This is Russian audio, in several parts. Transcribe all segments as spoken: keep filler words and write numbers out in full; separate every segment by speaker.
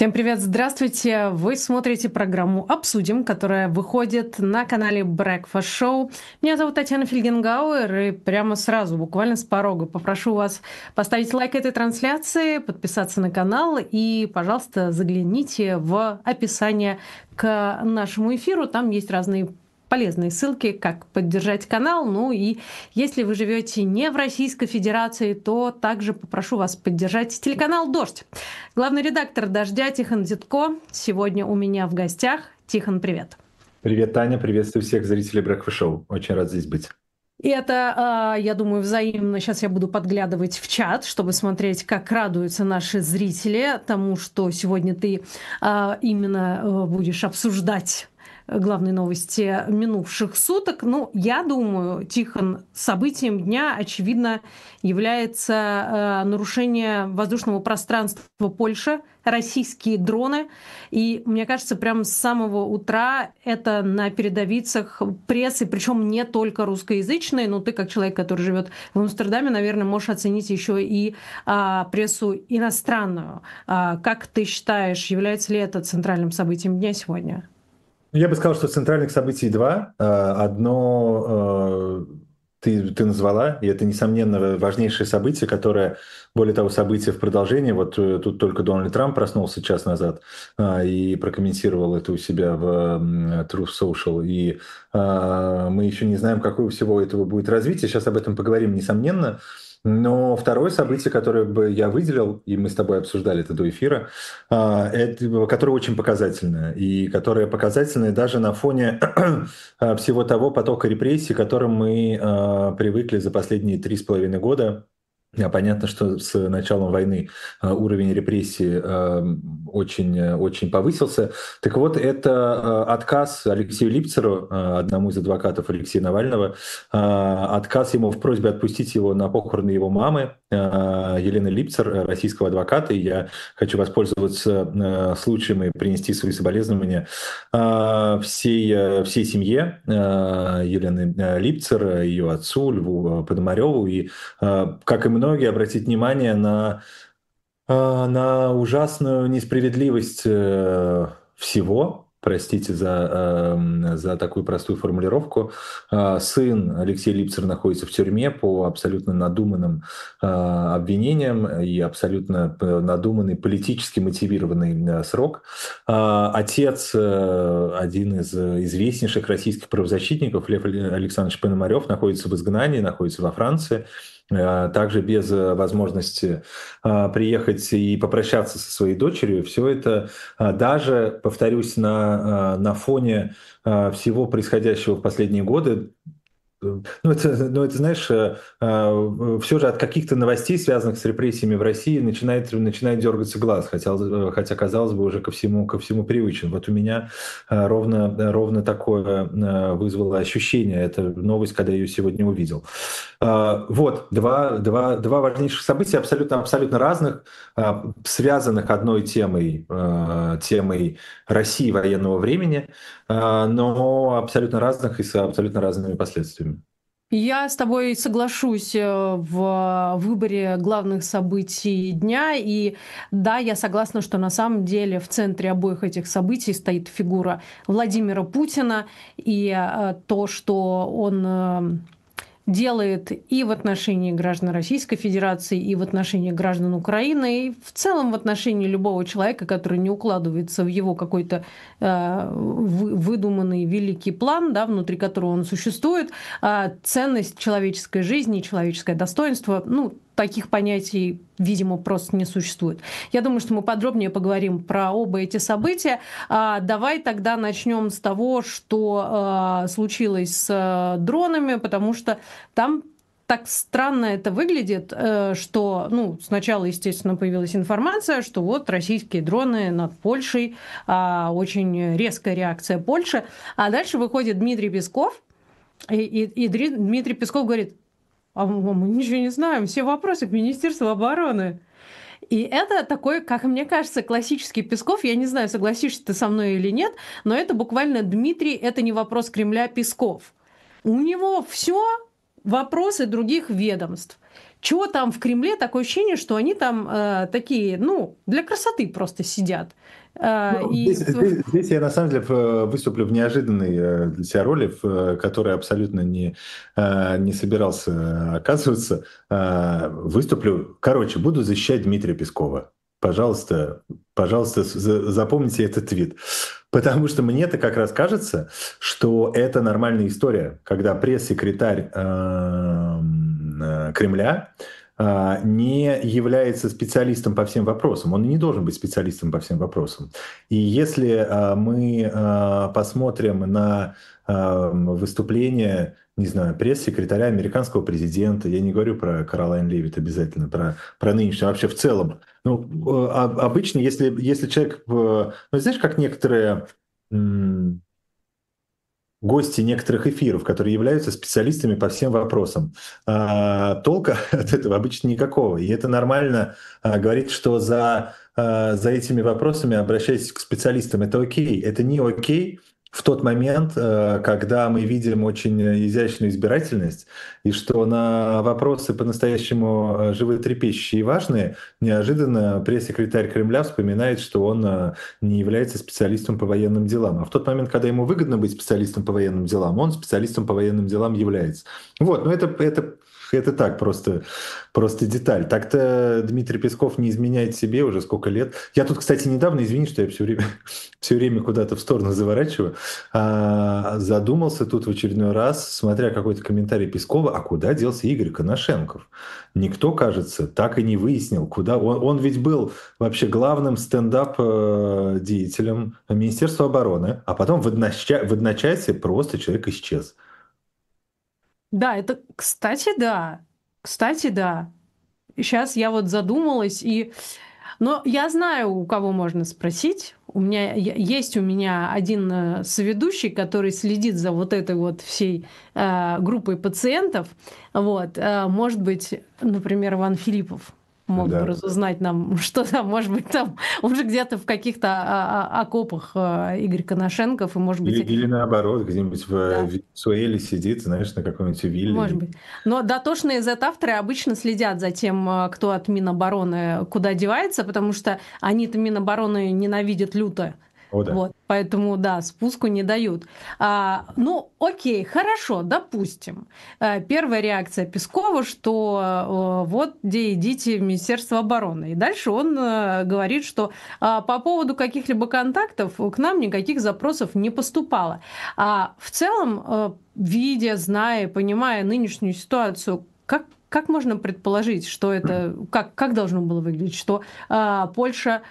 Speaker 1: Всем привет, здравствуйте! Вы смотрите программу «Обсудим», которая выходит на канале Breakfast Show. Меня зовут Татьяна Фельгенгауэр, и прямо сразу, буквально с порога, попрошу вас поставить лайк этой трансляции, подписаться на канал и, пожалуйста, загляните в описание к нашему эфиру. Там есть разные полезные ссылки, как поддержать канал. Ну и если вы живете не в Российской Федерации, то также попрошу вас поддержать телеканал «Дождь». Главный редактор «Дождя» Тихон Зитко сегодня у меня в гостях. Тихон, привет.
Speaker 2: Привет, Таня. Приветствую всех зрителей Breakfast Show. Очень рад здесь быть.
Speaker 1: И это, я думаю, взаимно. Сейчас я буду подглядывать в чат, чтобы смотреть, как радуются наши зрители тому, что сегодня ты именно будешь обсуждать главные новости минувших суток. Ну, я думаю, Тихон, событием дня, очевидно, является э, нарушение воздушного пространства Польши, российские дроны. И мне кажется, прямо с самого утра это на передовицах прессы, причем не только русскоязычной, но ты, как человек, который живет в Амстердаме, наверное, можешь оценить еще и а, прессу иностранную. А, как ты считаешь, является ли это центральным событием дня сегодня?
Speaker 2: Я бы сказал, что центральных событий два. Одно ты, ты назвала, и это, несомненно, важнейшее событие, которое, более того, событие в продолжении. Вот тут только Дональд Трамп проснулся час назад и прокомментировал это у себя в Truth Social. И мы еще не знаем, какое у всего этого будет развитие. Сейчас об этом поговорим, несомненно. Но второе событие, которое бы я выделил, и мы с тобой обсуждали это до эфира, это, которое очень показательное, и которое показательное даже на фоне всего того потока репрессий, к которым мы привыкли за последние три с половиной года. Понятно, что с началом войны уровень репрессий очень, очень повысился. Так вот, это отказ Алексею Липцеру, одному из адвокатов Алексея Навального, отказ ему в просьбе отпустить его на похороны его мамы, Елены Липцер, российского адвоката. И я хочу воспользоваться случаем и принести свои соболезнования всей, всей семье Елены Липцер, ее отцу Льву Пономареву. И, как и мы, многие обратить внимание на, на ужасную несправедливость всего. Простите за, за такую простую формулировку. Сын Алексея Липцера находится в тюрьме по абсолютно надуманным обвинениям и абсолютно надуманный политически мотивированный срок. Отец, один из известнейших российских правозащитников, Лев Александрович Пономарев, находится в изгнании, находится во Франции. Также без возможности приехать и попрощаться со своей дочерью. Все это даже, повторюсь, на, на фоне всего происходящего в последние годы. Ну это, ну, это, знаешь, все же от каких-то новостей, связанных с репрессиями в России, начинает, начинает дергаться глаз, хотя, хотя, казалось бы, уже ко всему, ко всему привычен. Вот у меня ровно, ровно такое вызвало ощущение, эта новость, когда я ее сегодня увидел. Вот, два, два, два важнейших события, абсолютно, абсолютно разных, связанных одной темой, темой России военного времени, но абсолютно разных и с абсолютно разными последствиями.
Speaker 1: Я с тобой соглашусь в выборе главных событий дня. И да, я согласна, что на самом деле в центре обоих этих событий стоит фигура Владимира Путина. И то, что он делает и в отношении граждан Российской Федерации, и в отношении граждан Украины, и в целом в отношении любого человека, который не укладывается в его какой-то э, выдуманный великий план, да, внутри которого он существует, э, ценность человеческой жизни, человеческое достоинство, ну, таких понятий, видимо, просто не существует. Я думаю, что мы подробнее поговорим про оба эти события. А, давай тогда начнем с того, что а, случилось с а, дронами, потому что там так странно это выглядит, что, ну, сначала, естественно, появилась информация, что вот российские дроны над Польшей, а, очень резкая реакция Польши, а дальше выходит Дмитрий Песков, и, и, и Дмитрий Песков говорит: а мы ничего не знаем, все вопросы к Министерству обороны. И это такой, как мне кажется, классический Песков. Я не знаю, согласишься ты со мной или нет, но это буквально Дмитрий, это не вопрос Кремля, Песков. У него все вопросы других ведомств. чего там в Кремле, такое ощущение, что они там э, такие, ну, для красоты просто сидят. Э,
Speaker 2: Ну, здесь,
Speaker 1: и
Speaker 2: здесь, здесь я на самом деле э, выступлю в неожиданной э, для себя роли, в э, которой абсолютно не, э, не собирался оказываться. Э, Выступлю, короче, буду защищать Дмитрия Пескова. Пожалуйста, пожалуйста, за- запомните этот твит. Потому что мне-то как раз кажется, что это нормальная история, когда пресс-секретарь эм, э, Кремля а, не является специалистом по всем вопросам. Он и не должен быть специалистом по всем вопросам. И если а, мы а, посмотрим на а, выступление, не знаю, пресс-секретаря американского президента, я не говорю про Каролайн Левит обязательно, про, про нынешнего, вообще в целом. Ну, а- обычно, если, если человек, э, ну, знаешь, как некоторые м, гости некоторых эфиров, которые являются специалистами по всем вопросам. А, толка от этого обычно никакого. И это нормально а, говорить, что за, а, за этими вопросами обращайтесь к специалистам. Это окей. Это не окей в тот момент, а, когда мы видим очень изящную избирательность, и что на вопросы по-настоящему а, животрепещущие и важные, неожиданно пресс-секретарь Кремля вспоминает, что он а, не является специалистом по военным делам. А в тот момент, когда ему выгодно быть специалистом по военным делам, он специалистом по военным делам является. Вот, но это, это, это так, просто, просто деталь. Так-то Дмитрий Песков не изменяет себе уже сколько лет. Я тут, кстати, недавно, извини, что я все время, все время куда-то в сторону заворачиваю, а, задумался тут в очередной раз, смотря какой-то комментарий Пескова, а куда делся Игорь Коношенков? Никто, кажется, так и не выяснил, куда. Он, он ведь был вообще главным стендап-деятелем Министерства обороны, а потом в, одноча- в одночасье просто человек исчез.
Speaker 1: да, это, кстати, да. Кстати, да. Сейчас я вот задумалась, и... Но я знаю, у кого можно спросить. У меня е- есть у меня один э, соведущий, который следит за вот этой вот всей э, группой пациентов. Вот, э, может быть, например, Иван Филиппов мог бы
Speaker 2: Да.
Speaker 1: разузнать нам, что там, может быть, там уже где-то в каких-то а, а, окопах э, Игорь Коношенков, и, может быть,
Speaker 2: Или,
Speaker 1: и-
Speaker 2: или наоборот, где-нибудь в
Speaker 1: да.
Speaker 2: Венесуэле сидит, знаешь, на какой-нибудь
Speaker 1: Может
Speaker 2: вилле.
Speaker 1: быть. Но дотошные зет-авторы обычно следят за тем, э, кто от Минобороны куда девается, потому что они-то Минобороны ненавидят люто.
Speaker 2: О, да.
Speaker 1: Вот, поэтому, да, спуску не дают. А, ну, окей, хорошо, допустим. Э, Первая реакция Пескова, что э, вот где идите в Министерство обороны. И дальше он э, говорит, что а, по поводу каких-либо контактов к нам никаких запросов не поступало. А в целом, э, видя, зная, понимая нынешнюю ситуацию, как, как можно предположить, что это, как, как должно было выглядеть, что а, Польша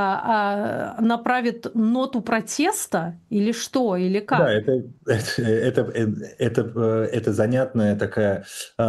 Speaker 1: а, а, направит ноту протеста или что, или
Speaker 2: Да,
Speaker 1: как?
Speaker 2: это, это, это, это, э, это занятная такая,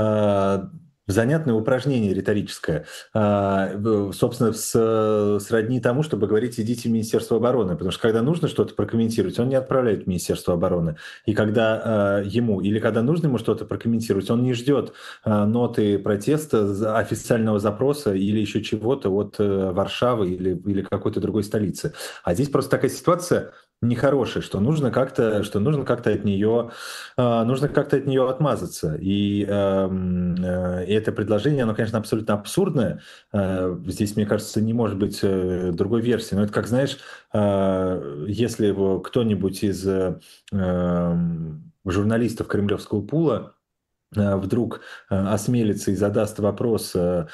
Speaker 2: а, занятное упражнение риторическое. А, в- собственно, с, сродни тому, чтобы говорить «идите в Министерство обороны», потому что когда нужно что-то прокомментировать, он не отправляет в Министерство обороны. И когда а, ему, или когда нужно ему что-то прокомментировать, он не ждет а, ноты протеста, за- официального запроса или еще чего-то от э, Варшавы или, или какой-то другой столицы. А здесь просто такая ситуация, нехорошей, что нужно как-то, что нужно как-то от нее, э, нужно как-то от нее отмазаться. И, эм, э, и это предложение, оно, конечно, абсолютно абсурдное. Э, здесь, мне кажется, не может быть э, другой версии. Но это как, знаешь, э, если его кто-нибудь из э, эм, журналистов кремлевского пула э, вдруг э, осмелится и задаст вопрос, э,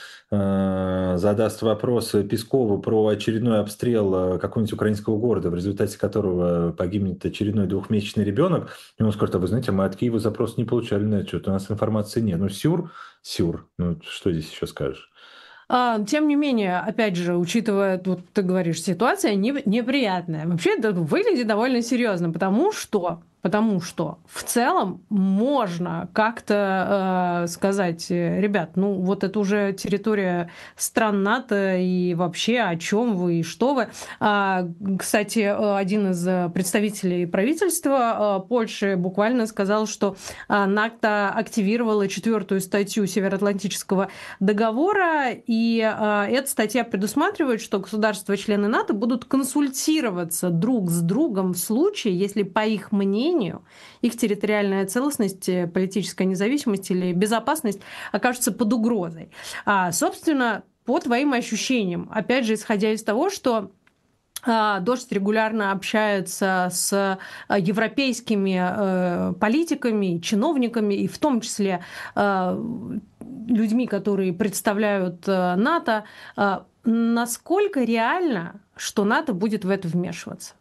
Speaker 2: э, задаст вопрос Пескову про очередной обстрел э, какого-нибудь украинского города, в результате которого погибнет очередной двухмесячный ребенок, и он скажет: а вы знаете, мы от Киева запрос не получали на это, что-то у нас информации нет. Ну, сюр, сюр. Ну, что здесь еще скажешь?
Speaker 1: А, Тем не менее, опять же, учитывая, вот ты говоришь, ситуация не- неприятная. Вообще это выглядит довольно серьезно, потому что, потому что в целом можно как-то э, сказать, э, ребят, ну вот это уже территория стран НАТО, и вообще о чем вы и что вы. А, кстати, э, один из э, представителей правительства э, Польши буквально сказал, что э, НАТО активировала четвертую статью Североатлантического договора, и э, эта статья предусматривает, что государства-члены НАТО будут консультироваться друг с другом в случае, если, по их мнению, сожалению, их территориальная целостность, политическая независимость или безопасность окажутся под угрозой. А, собственно, по твоим ощущениям, опять же, исходя из того, что а, Дождь регулярно общается с а, европейскими э, политиками, чиновниками, и в том числе э, людьми, которые представляют э, НАТО. А, насколько реально, что НАТО будет в это вмешиваться?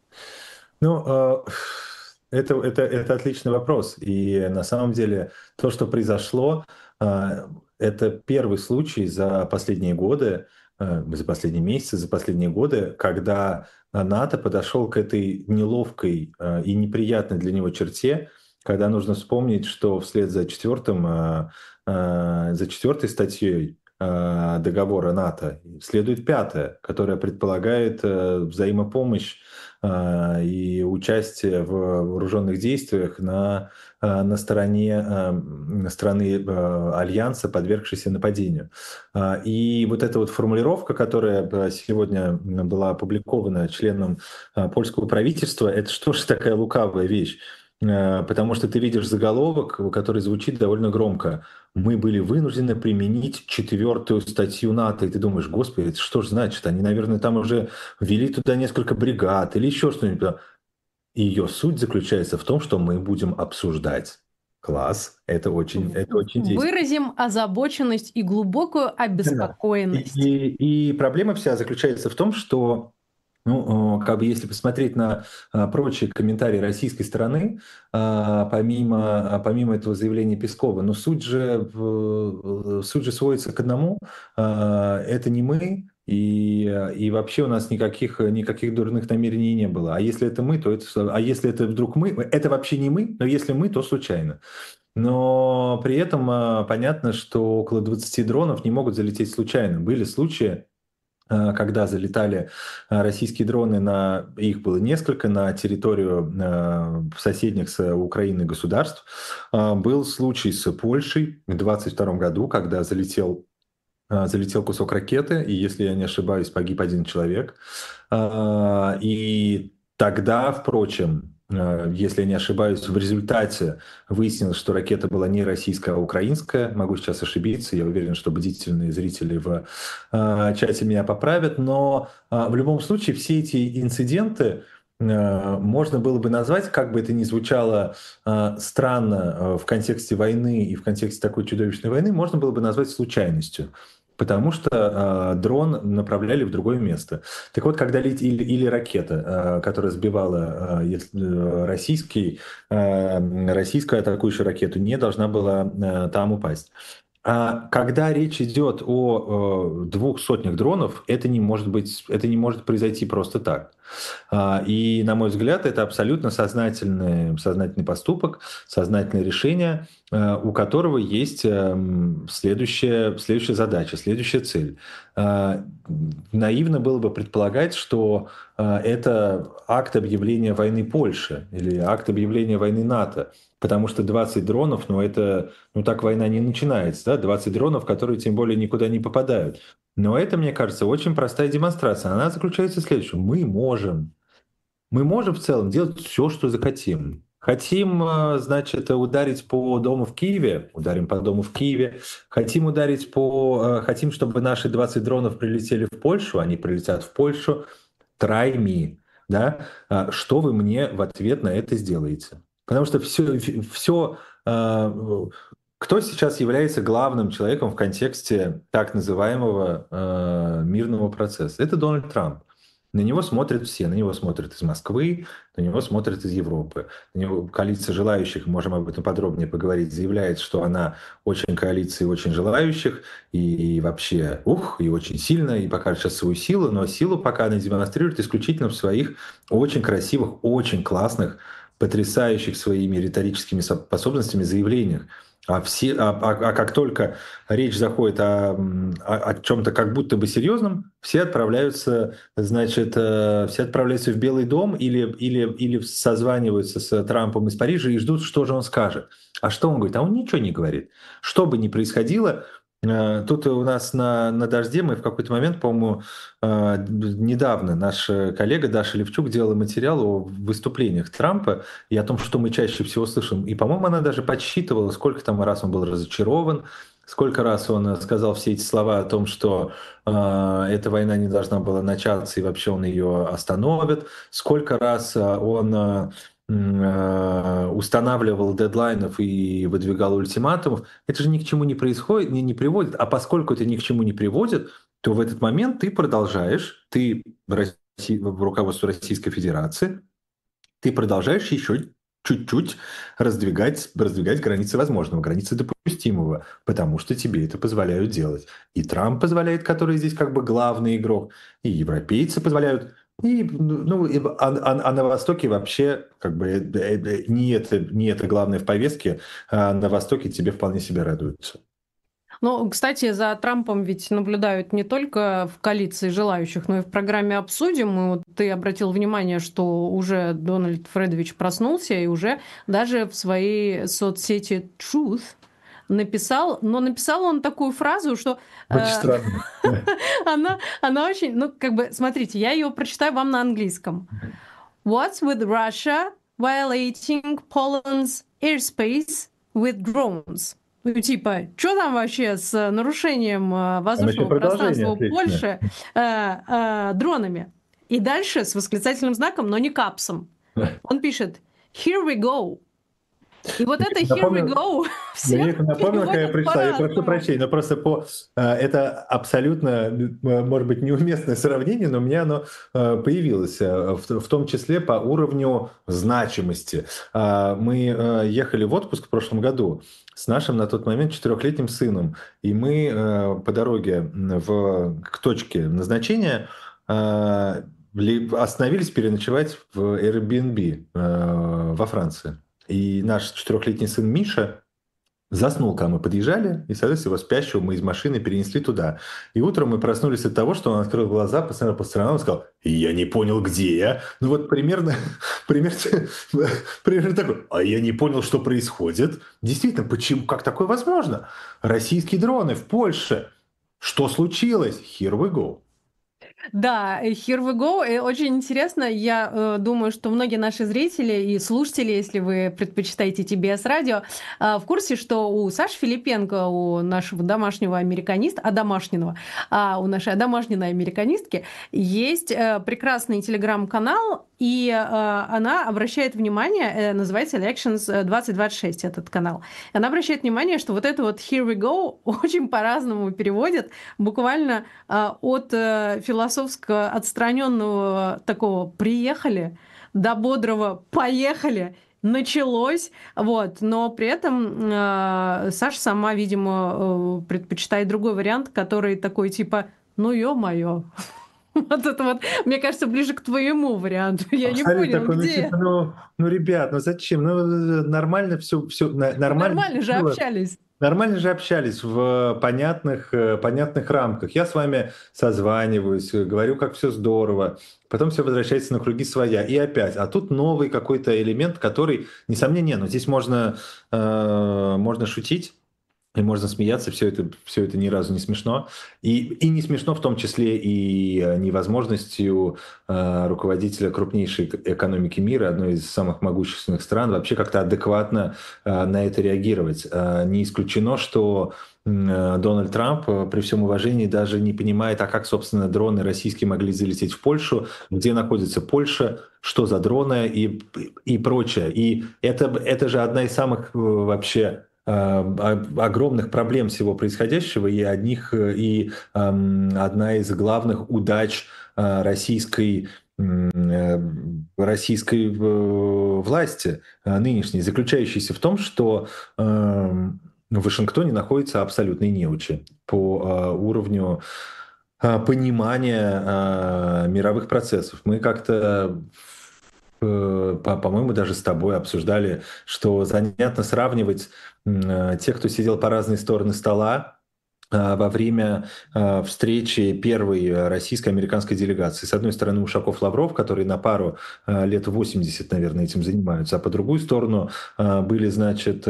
Speaker 2: Ну, э, это, это, это отличный вопрос. И на самом деле то, что произошло, э, это первый случай за последние годы, э, за последние месяцы, за последние годы, когда НАТО подошел к этой неловкой э, и неприятной для него черте, когда нужно вспомнить, что вслед за четвертым, э, э, за четвертой статьей э, договора НАТО следует пятая, которая предполагает э, взаимопомощь э, и участие в вооруженных действиях на, э, на стороне э, страны э, Альянса, подвергшейся нападению. Э, И вот эта вот формулировка, которая э, сегодня была опубликована членом э, польского правительства, это что же такая лукавая вещь? Э, Потому что ты видишь заголовок, который звучит довольно громко. Мы были вынуждены применить четвертую статью НАТО. И ты думаешь, господи, это что же значит? Они, наверное, там уже ввели туда несколько бригад или еще что-нибудь. И ее суть заключается в том, что мы будем обсуждать. Класс, это очень, это очень действенно.
Speaker 1: Выразим озабоченность и глубокую
Speaker 2: Да. И,
Speaker 1: обеспокоенность.
Speaker 2: и, и проблема вся заключается в том, что ну, э, как бы если посмотреть на а, прочие комментарии российской стороны, а, помимо, а, помимо этого заявления Пескова, но суть же, в- э, суть же сводится к одному. а, Это не мы, и, э, и вообще у нас никаких, никаких дурных намерений не было. А если это мы, то это, а если это вдруг мы, это вообще не мы, но если мы, то случайно. Но при этом а, понятно, что около двадцати дронов не могут залететь случайно. Были случаи, а, когда залетали а, российские дроны, на, их было несколько, на территорию а, соседних с Украиной государств. А, Был случай с Польшей в двадцать втором году, когда залетел а, залетел кусок ракеты, и, если я не ошибаюсь, погиб один человек. А, И тогда, впрочем, а, если я не ошибаюсь, в результате выяснилось, что ракета была не российская, а украинская. Могу сейчас ошибиться, я уверен, что бдительные зрители в а, чате меня поправят, но а, в любом случае все эти инциденты а, можно было бы назвать, как бы это ни звучало а, странно а, в контексте войны и в контексте такой чудовищной войны, можно было бы назвать случайностью. Потому что а, дрон направляли в другое место. Так вот, когда лет или, или ракета, а, которая сбивала а, если, э, российский, а, российскую атакующую ракету, не должна была а, там упасть. А когда речь идет о, э, двух сотнях дронов, это не может быть, это не может произойти просто так. А, И, на мой взгляд, это абсолютно сознательный, сознательный поступок, сознательное решение, э, у которого есть эм, следующая, следующая задача, следующая цель. А, Наивно было бы предполагать, что э, это акт объявления войны Польши или акт объявления войны НАТО. Потому что двадцать дронов, ну это, ну так война не начинается, да, двадцать дронов, которые тем более никуда не попадают. Но это, мне кажется, очень простая демонстрация. Она заключается в следующем. Мы можем, мы можем в целом делать все, что захотим. Хотим, э, значит, ударить по дому в Киеве, ударим по дому в Киеве. Хотим ударить по, э, хотим, чтобы наши двадцать дронов прилетели в Польшу, они прилетят в Польшу. Try me, да? А Что вы мне в ответ на это сделаете? Потому что все, все, кто сейчас является главным человеком в контексте так называемого э, мирного процесса? Это Дональд Трамп. На него смотрят все, на него смотрят из Москвы, на него смотрят из Европы. На него коалиция желающих, можем об этом подробнее поговорить, заявляет, что она очень коалиция очень желающих, и, и вообще, ух, и очень сильно, и покажет сейчас свою силу, но силу пока она демонстрирует исключительно в своих очень красивых, очень классных, потрясающих своими риторическими способностями заявлениях. А, все, а, а- а как только речь заходит о, о, о чем-то как будто бы серьезном, все отправляются, значит, э, все отправляются в Белый дом или, или, или созваниваются с Трампом из Парижа и ждут, что же он скажет. А что он говорит? А он ничего не говорит. Что бы ни происходило, Э, Тут у нас на, на «Дожде» мы в какой-то момент, по-моему, э, недавно наш коллега Даша Левчук делала материал о выступлениях Трампа и о том, что мы чаще всего слышим. И, по-моему, она даже подсчитывала, сколько там раз он был разочарован, сколько раз он сказал все эти слова о том, что э, эта война не должна была начаться и вообще он ее остановит, сколько раз э, он э, э, устанавливал дедлайнов и выдвигал ультиматумов. Это же ни к чему не происходит, не, не приводит. А поскольку это ни к чему не приводит, то в этот момент ты продолжаешь, ты в, России, в руководстве Российской Федерации, ты продолжаешь еще чуть-чуть раздвигать, раздвигать границы возможного, границы допустимого, потому что тебе это позволяют делать. И Трамп позволяет, который здесь как бы главный игрок, и европейцы позволяют, и, ну, и, а, а- а на Востоке вообще как бы э, э, не это, не это главное в повестке, а на Востоке тебе вполне себе радуются.
Speaker 1: Ну, кстати, за Трампом ведь наблюдают не только в коалиции желающих, но и в программе «Обсудим». И вот ты обратил внимание, что уже Дональд Фредович проснулся и уже даже в своей соцсети Truth написал, но написал он такую фразу, что
Speaker 2: Очень
Speaker 1: э,
Speaker 2: странно.
Speaker 1: она, она очень, ну, как бы, смотрите, я ее прочитаю вам на английском. What's with Russia violating Poland's airspace with drones? Ну, типа, что там вообще с нарушением э,
Speaker 2: Там еще
Speaker 1: воздушного
Speaker 2: продолжение
Speaker 1: пространства
Speaker 2: отличное.
Speaker 1: Польши э, э, дронами? И дальше с восклицательным знаком, но не капсом. Он пишет «Here we go». И вот это «Here we
Speaker 2: Напомню,
Speaker 1: go»
Speaker 2: мне
Speaker 1: все
Speaker 2: это напомнило, когда я
Speaker 1: переводят
Speaker 2: прочитал. Я прошу
Speaker 1: по-разному.
Speaker 2: прощения, но просто по э, это абсолютно, э, может быть, неуместное сравнение, но у меня оно э, появилось, э, в, в том числе по уровню значимости. А, Мы э, ехали в отпуск в прошлом году с нашим на тот момент четырехлетним сыном, и мы э, по дороге в, к точке назначения э, ли- остановились переночевать в Airbnb э, во Франции. И наш четырехлетний сын Миша заснул, когда мы подъезжали, и, соответственно, его спящего мы из машины перенесли туда. И утром мы проснулись от того, что он открыл глаза, посмотрел по сторонам и сказал: «Я не понял, где я». Ну вот примерно, примерно, примерно такой. А я не понял, что происходит. Действительно, почему, как такое возможно? Российские дроны в Польше. Что случилось? Here we go.
Speaker 1: Да, э, Here we go. И очень интересно. Я э, думаю, что многие наши зрители и слушатели, если вы предпочитаете Ти Би Эс радио, э, в курсе, что у Саши Филипенко, у нашего домашнего американиста, а домашнего, а у нашей домашней американистки есть э, прекрасный телеграм-канал, и э, она обращает внимание, э, называется Elections двадцать двадцать шесть, этот канал. И она обращает внимание, что вот это вот Here we go очень по-разному переводят, буквально э, от э, философского отстраненного такого «приехали» до бодрого «поехали», началось, вот, но при этом э, Саша сама, видимо, э, предпочитает другой вариант, который такой типа «ну ё-моё». Вот это вот, мне кажется, ближе к твоему варианту. Я не
Speaker 2: Абсолютно
Speaker 1: понял,
Speaker 2: такой, ну
Speaker 1: где.
Speaker 2: типа, ну, ну, ребят, ну зачем? Ну, э, нормально все, все, нормально
Speaker 1: Нормально же
Speaker 2: было.
Speaker 1: общались.
Speaker 2: Нормально же общались в понятных, э, понятных рамках. Я с вами созваниваюсь, э, говорю, как все здорово. Потом все возвращается на круги своя. И опять. А тут новый какой-то элемент, который, несомненно, но здесь можно, э, можно шутить. И можно смеяться, все это, все это ни разу не смешно. И, и не смешно в том числе и э, невозможностью э, руководителя крупнейшей эк- экономики мира, одной из самых могущественных стран, вообще как-то адекватно э, на это реагировать. Э, не исключено, что м, э, Дональд Трамп, э, при всем уважении, даже не понимает, а как, собственно, дроны российские могли залететь в Польшу, где находится Польша, что за дроны и, и прочее. И это, это же одна из самых э, вообще э, огромных проблем всего происходящего и одних и эм, одна из главных удач э, российской э, российской э, власти э, нынешней, заключающейся в том, что э, в Вашингтоне находятся абсолютные неучи по э, уровню э, понимания э, мировых процессов. Мы как-то э, по- по-моему, даже с тобой обсуждали, что занятно сравнивать м, э, тех, кто сидел по разные стороны стола, во время встречи первой российско-американской делегации. С одной стороны, Ушаков-Лавров, которые на пару лет восемьдесят, наверное, этим занимаются, а по другую сторону были, значит,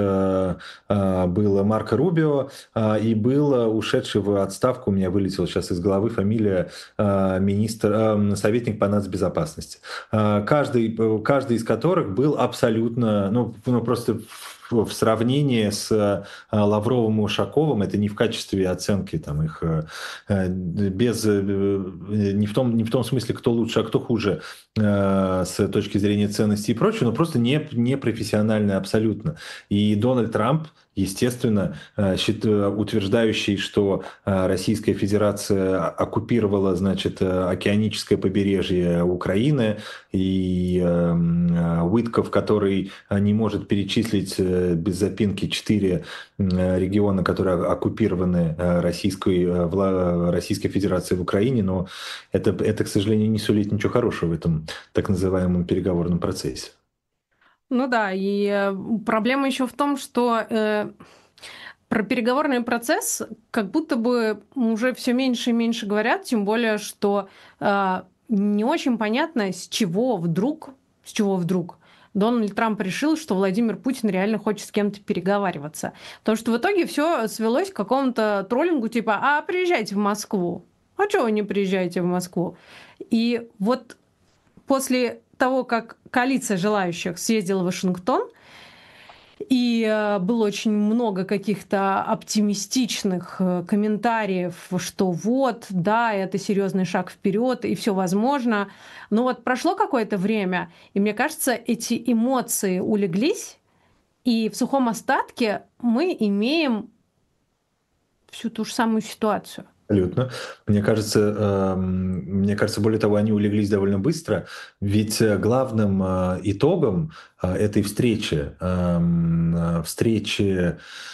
Speaker 2: был Марко Рубио и был ушедший в отставку, у меня вылетела сейчас из головы фамилия, министр, советник по нацбезопасности. Каждый, каждый из которых был абсолютно, ну, ну просто в сравнении с Лавровым и Ушаковым, это не в качестве оценки там, их без, не в том, не в том смысле, кто лучше, а кто хуже с точки зрения ценностей и прочего, но просто не, не профессионально абсолютно. И Дональд Трамп, естественно, утверждающий, что Российская Федерация оккупировала, значит, океаническое побережье Украины, и Уитков, который не может перечислить без запинки четыре региона, которые оккупированы Российской, Российской Федерацией в Украине, но это, это, к сожалению, не сулит ничего хорошего в этом так называемом переговорном процессе.
Speaker 1: Ну да, и проблема еще в том, что э, про переговорный процесс как будто бы уже все меньше и меньше говорят, тем более, что э, не очень понятно, с чего вдруг, с чего вдруг Дональд Трамп решил, что Владимир Путин реально хочет с кем-то переговариваться. Потому что в итоге все свелось к какому-то троллингу типа «А приезжайте в Москву». А чего вы не приезжаете в Москву? И вот после того, как коалиция желающих съездила в Вашингтон, и э, было очень много каких-то оптимистичных э, комментариев, что вот, да, это серьезный шаг вперед, и все возможно. Но вот прошло какое-то время, и мне кажется, эти эмоции улеглись, и в сухом остатке мы имеем всю ту же самую ситуацию.
Speaker 2: Абсолютно. Мне кажется, мне кажется, более того, они улеглись довольно быстро, ведь главным итогом этой встречи, встречи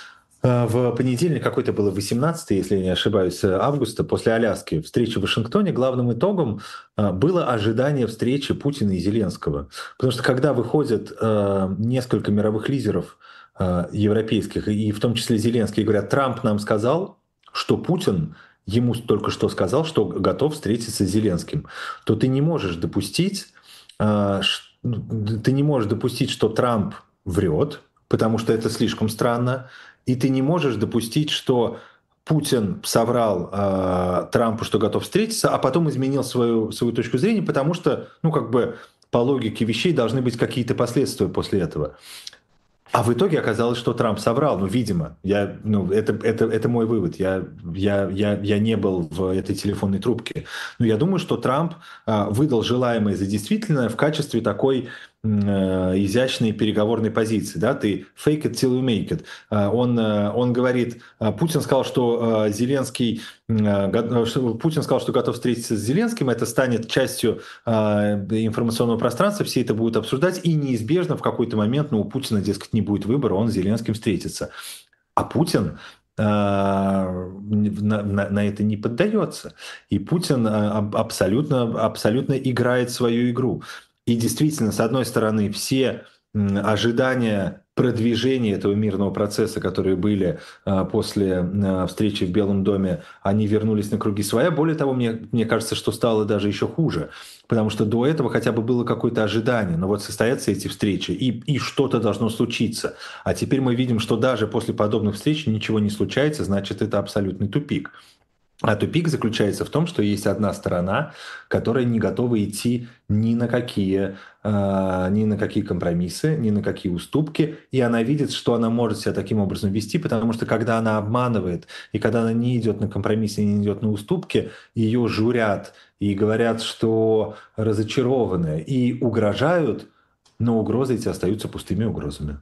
Speaker 2: в понедельник, какой-то было восемнадцатое, если я не ошибаюсь, августа, после Аляски, встречи в Вашингтоне, главным итогом было ожидание встречи Путина и Зеленского. Потому что когда выходят несколько мировых лидеров европейских, и в том числе Зеленский, говорят, Трамп нам сказал, что Путин ему только что сказал, что готов встретиться с Зеленским, то ты не можешь допустить, ты не можешь допустить, что Трамп врет, потому что это слишком странно, и ты не можешь допустить, что Путин соврал э, Трампу, что готов встретиться, а потом изменил свою, свою точку зрения, потому что, ну, как бы по логике вещей должны быть какие-то последствия после этого. А в итоге оказалось, что Трамп соврал. Ну, видимо, я, ну, это, это, это мой вывод. Я, я, я, я не был в этой телефонной трубке. Но я думаю, что Трамп а, выдал желаемое за действительное в качестве такой изящной переговорной позиции, да, ты fake it till you make it. Он, он говорит, Путин сказал, что Зеленский, Путин сказал, что готов встретиться с Зеленским, это станет частью информационного пространства, все это будут обсуждать, и неизбежно в какой-то момент, ну, у Путина, дескать, не будет выбора, он с Зеленским встретится. А Путин на, на, на это не поддается. И Путин абсолютно, абсолютно играет свою игру. И действительно, с одной стороны, все ожидания продвижения этого мирного процесса, которые были после встречи в Белом доме, они вернулись на круги своя. Более того, мне, мне кажется, что стало даже еще хуже, потому что до этого хотя бы было какое-то ожидание. Но вот состоятся эти встречи, и, и что-то должно случиться. А теперь мы видим, что даже после подобных встреч ничего не случается, значит, это абсолютный тупик. А тупик заключается в том, что есть одна сторона, которая не готова идти ни на какие, э, ни на какие компромиссы, ни на какие уступки, и она видит, что она может себя таким образом вести, потому что когда она обманывает, и когда она не идет на компромиссы, не идет на уступки, ее журят и говорят, что разочарованы, и угрожают, но угрозы эти остаются пустыми угрозами.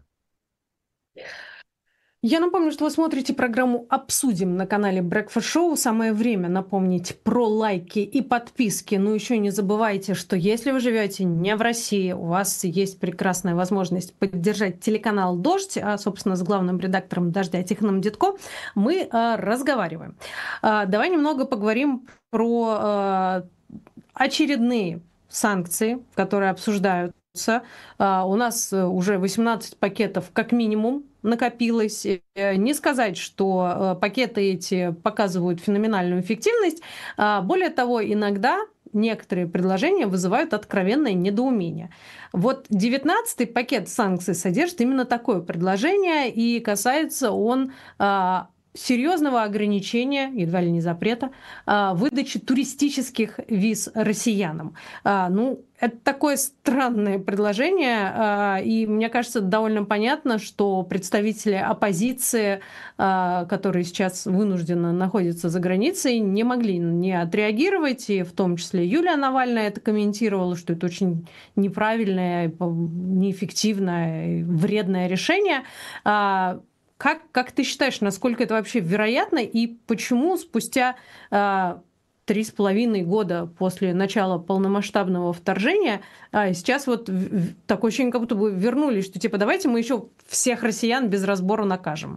Speaker 1: Я напомню, что вы смотрите программу «Обсудим» на канале Breakfast Show. Самое время напомнить про лайки и подписки. Ну, еще не забывайте, что если вы живете не в России, у вас есть прекрасная возможность поддержать телеканал «Дождь», а, собственно, с главным редактором «Дождя» Тихоном Дедко мы а, разговариваем. А, давай немного поговорим про а, очередные санкции, которые обсуждают А, У нас э, уже восемнадцать пакетов как минимум накопилось. Э, Не сказать, что э, пакеты эти показывают феноменальную эффективность. А, Более того, иногда некоторые предложения вызывают откровенное недоумение. Вот девятнадцатый пакет санкций содержит именно такое предложение, и касается он а, серьезного ограничения, едва ли не запрета, а, выдачи туристических виз россиянам. А, Ну, это такое странное предложение, а, и мне кажется, довольно понятно, что представители оппозиции, а, которые сейчас вынужденно находятся за границей, не могли не отреагировать, и в том числе Юлия Навальная это комментировала, что это очень неправильное, по- неэффективное, и вредное решение. А, Как, как ты считаешь, насколько это вообще вероятно, и почему спустя а, три с половиной года после начала полномасштабного вторжения, а сейчас вот в- в- такое ощущение, как будто бы вернулись, что типа давайте мы еще всех россиян без разбора накажем.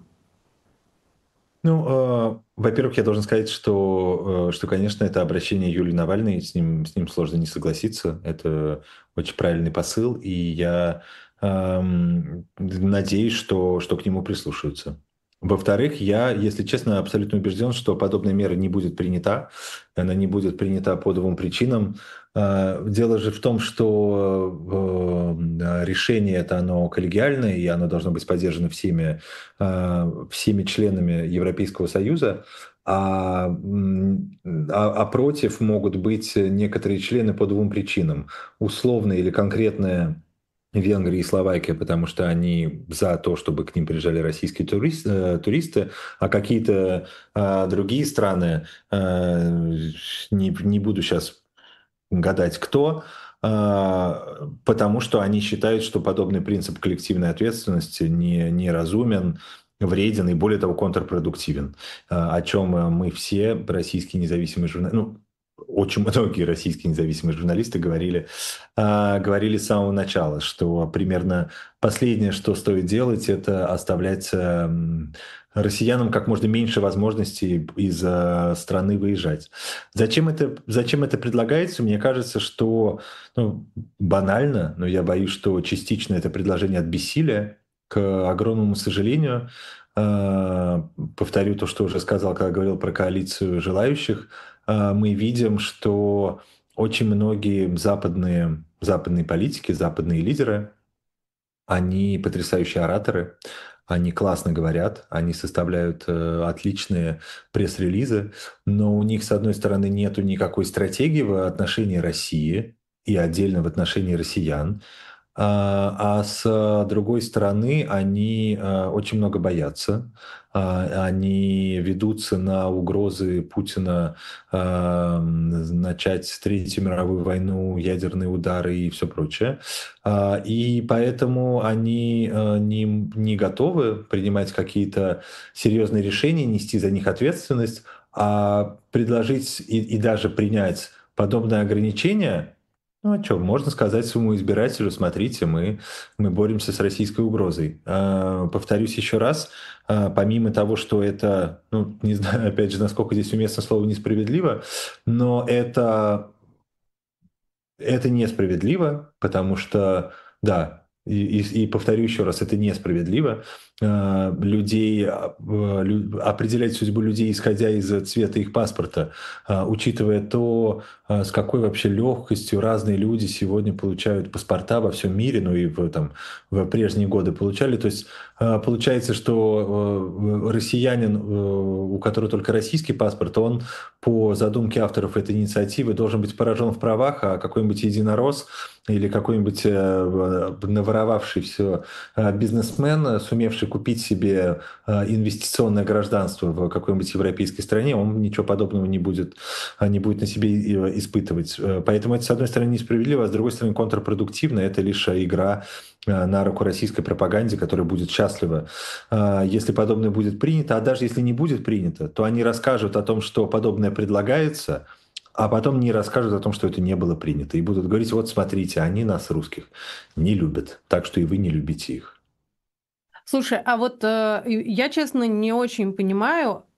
Speaker 2: Ну, э, во-первых, я должен сказать, что, э, что, конечно, это обращение Юлии Навальной, с ним, с ним сложно не согласиться. Это очень правильный посыл, и я эм, надеюсь, что, что к нему прислушаются. Во-вторых, я, если честно, абсолютно убежден, что подобная мера не будет принята. Она не будет принята по двум причинам. Э, Дело же в том, что э, решение это оно коллегиальное, и оно должно быть поддержано всеми э, всеми членами Европейского Союза, а, м, а, а против могут быть некоторые члены по двум причинам. Условная или конкретная Венгрия и Словакия, потому что они за то, чтобы к ним приезжали российские турист- э, туристы, а какие-то э, другие страны, э, не, не буду сейчас гадать кто, а, потому что они считают, что подобный принцип коллективной ответственности не, неразумен, вреден и, более того, контрпродуктивен, а, о чем мы все, российские независимые журналисты, ну, очень многие российские независимые журналисты говорили, а, говорили с самого начала, что примерно последнее, что стоит делать, это оставлять м, россиянам как можно меньше возможностей из э, страны выезжать. Зачем это, зачем это предлагается? Мне кажется, что ну, банально, но я боюсь, что частично это предложение от бессилия, к огромному сожалению. Э, Повторю то, что уже сказал, когда говорил про коалицию желающих. Э, Мы видим, что очень многие западные, западные политики, западные лидеры, они потрясающие ораторы, они классно говорят, они составляют э, отличные пресс-релизы, но у них, с одной стороны, нету никакой стратегии в отношении России и отдельно в отношении россиян. А а с другой стороны, они а, очень много боятся. А, Они ведутся на угрозы Путина а, м, начать Третью мировую войну, ядерные удары и все прочее. А, И поэтому они а, не, не готовы принимать какие-то серьезные решения, нести за них ответственность, а предложить и, и даже принять подобное ограничение. Ну а что, можно сказать своему избирателю, смотрите, мы, мы боремся с российской угрозой. А, повторюсь еще раз, а, помимо того, что это, ну, не знаю, опять же, насколько здесь уместно слово несправедливо, но это это несправедливо, потому что, да, и, и- и повторю еще раз, это несправедливо. Э, Людей, а, э, лю- определять судьбу людей, исходя из цвета их паспорта, а, учитывая то, а, с какой вообще легкостью разные люди сегодня получают паспорта во всем мире, ну и в, там, в прежние годы получали. То есть э, получается, что э, россиянин, э, у которого только российский паспорт, он по задумке авторов этой инициативы должен быть поражен в правах, а какой-нибудь единорос или какой-нибудь э, наворовавший все бизнесмен, сумевший купить себе э, инвестиционное гражданство в какой-нибудь европейской стране, он ничего подобного не будет, э, не будет на себе э, испытывать. Э, Поэтому это, с одной стороны, несправедливо, а с другой стороны, контрпродуктивно. Это лишь игра э, на руку российской пропаганде, которая будет счастлива, э, если подобное будет принято. А даже если не будет принято, то они расскажут о том, что подобное предлагается, а потом не расскажут о том, что это не было принято. И будут говорить, вот смотрите, они нас, русских, не любят, так что и вы не любите их.
Speaker 1: Слушай, а вот э, и- я, честно, не очень понимаю,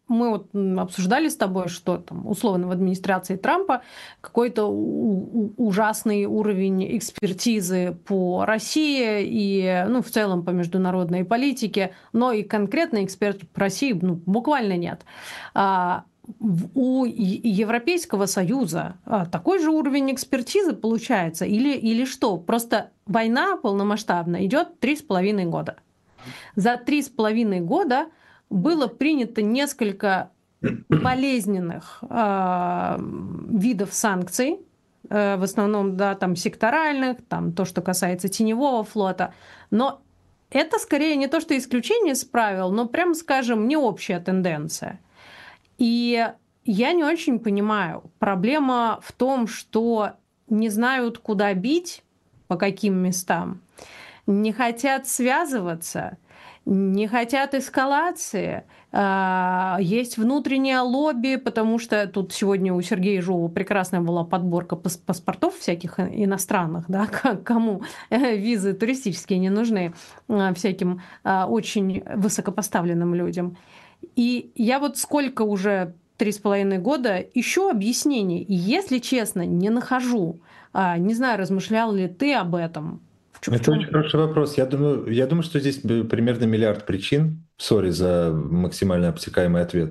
Speaker 1: мы вот обсуждали с тобой, что там условно в администрации Трампа какой-то ужасный уровень экспертизы по России и, ну, в целом по международной политике, но и конкретно экспертов по России, ну, буквально нет. А у Европейского Союза такой же уровень экспертизы получается или, или что? Просто война полномасштабная идет три с половиной года. За три с половиной года было принято несколько болезненных э, видов санкций, э, в основном, да, там секторальных, там то, что касается теневого флота, но это скорее не то, что исключение из правил, но, прямо скажем, не общая тенденция. И я не очень понимаю, проблема в том, что не знают, куда бить, по каким местам, не хотят связываться, не хотят эскалации, есть внутреннее лобби, потому что тут сегодня у Сергея Жова прекрасная была подборка паспортов всяких иностранных, да, кому визы туристические не нужны, всяким очень высокопоставленным людям. И я вот сколько уже, три с половиной года, ищу объяснений, и, если честно, не нахожу. Не знаю, размышлял ли ты об этом?
Speaker 2: Это очень хороший вопрос. Я думаю, я думаю, что здесь примерно миллиард причин. Сори за максимально обтекаемый ответ.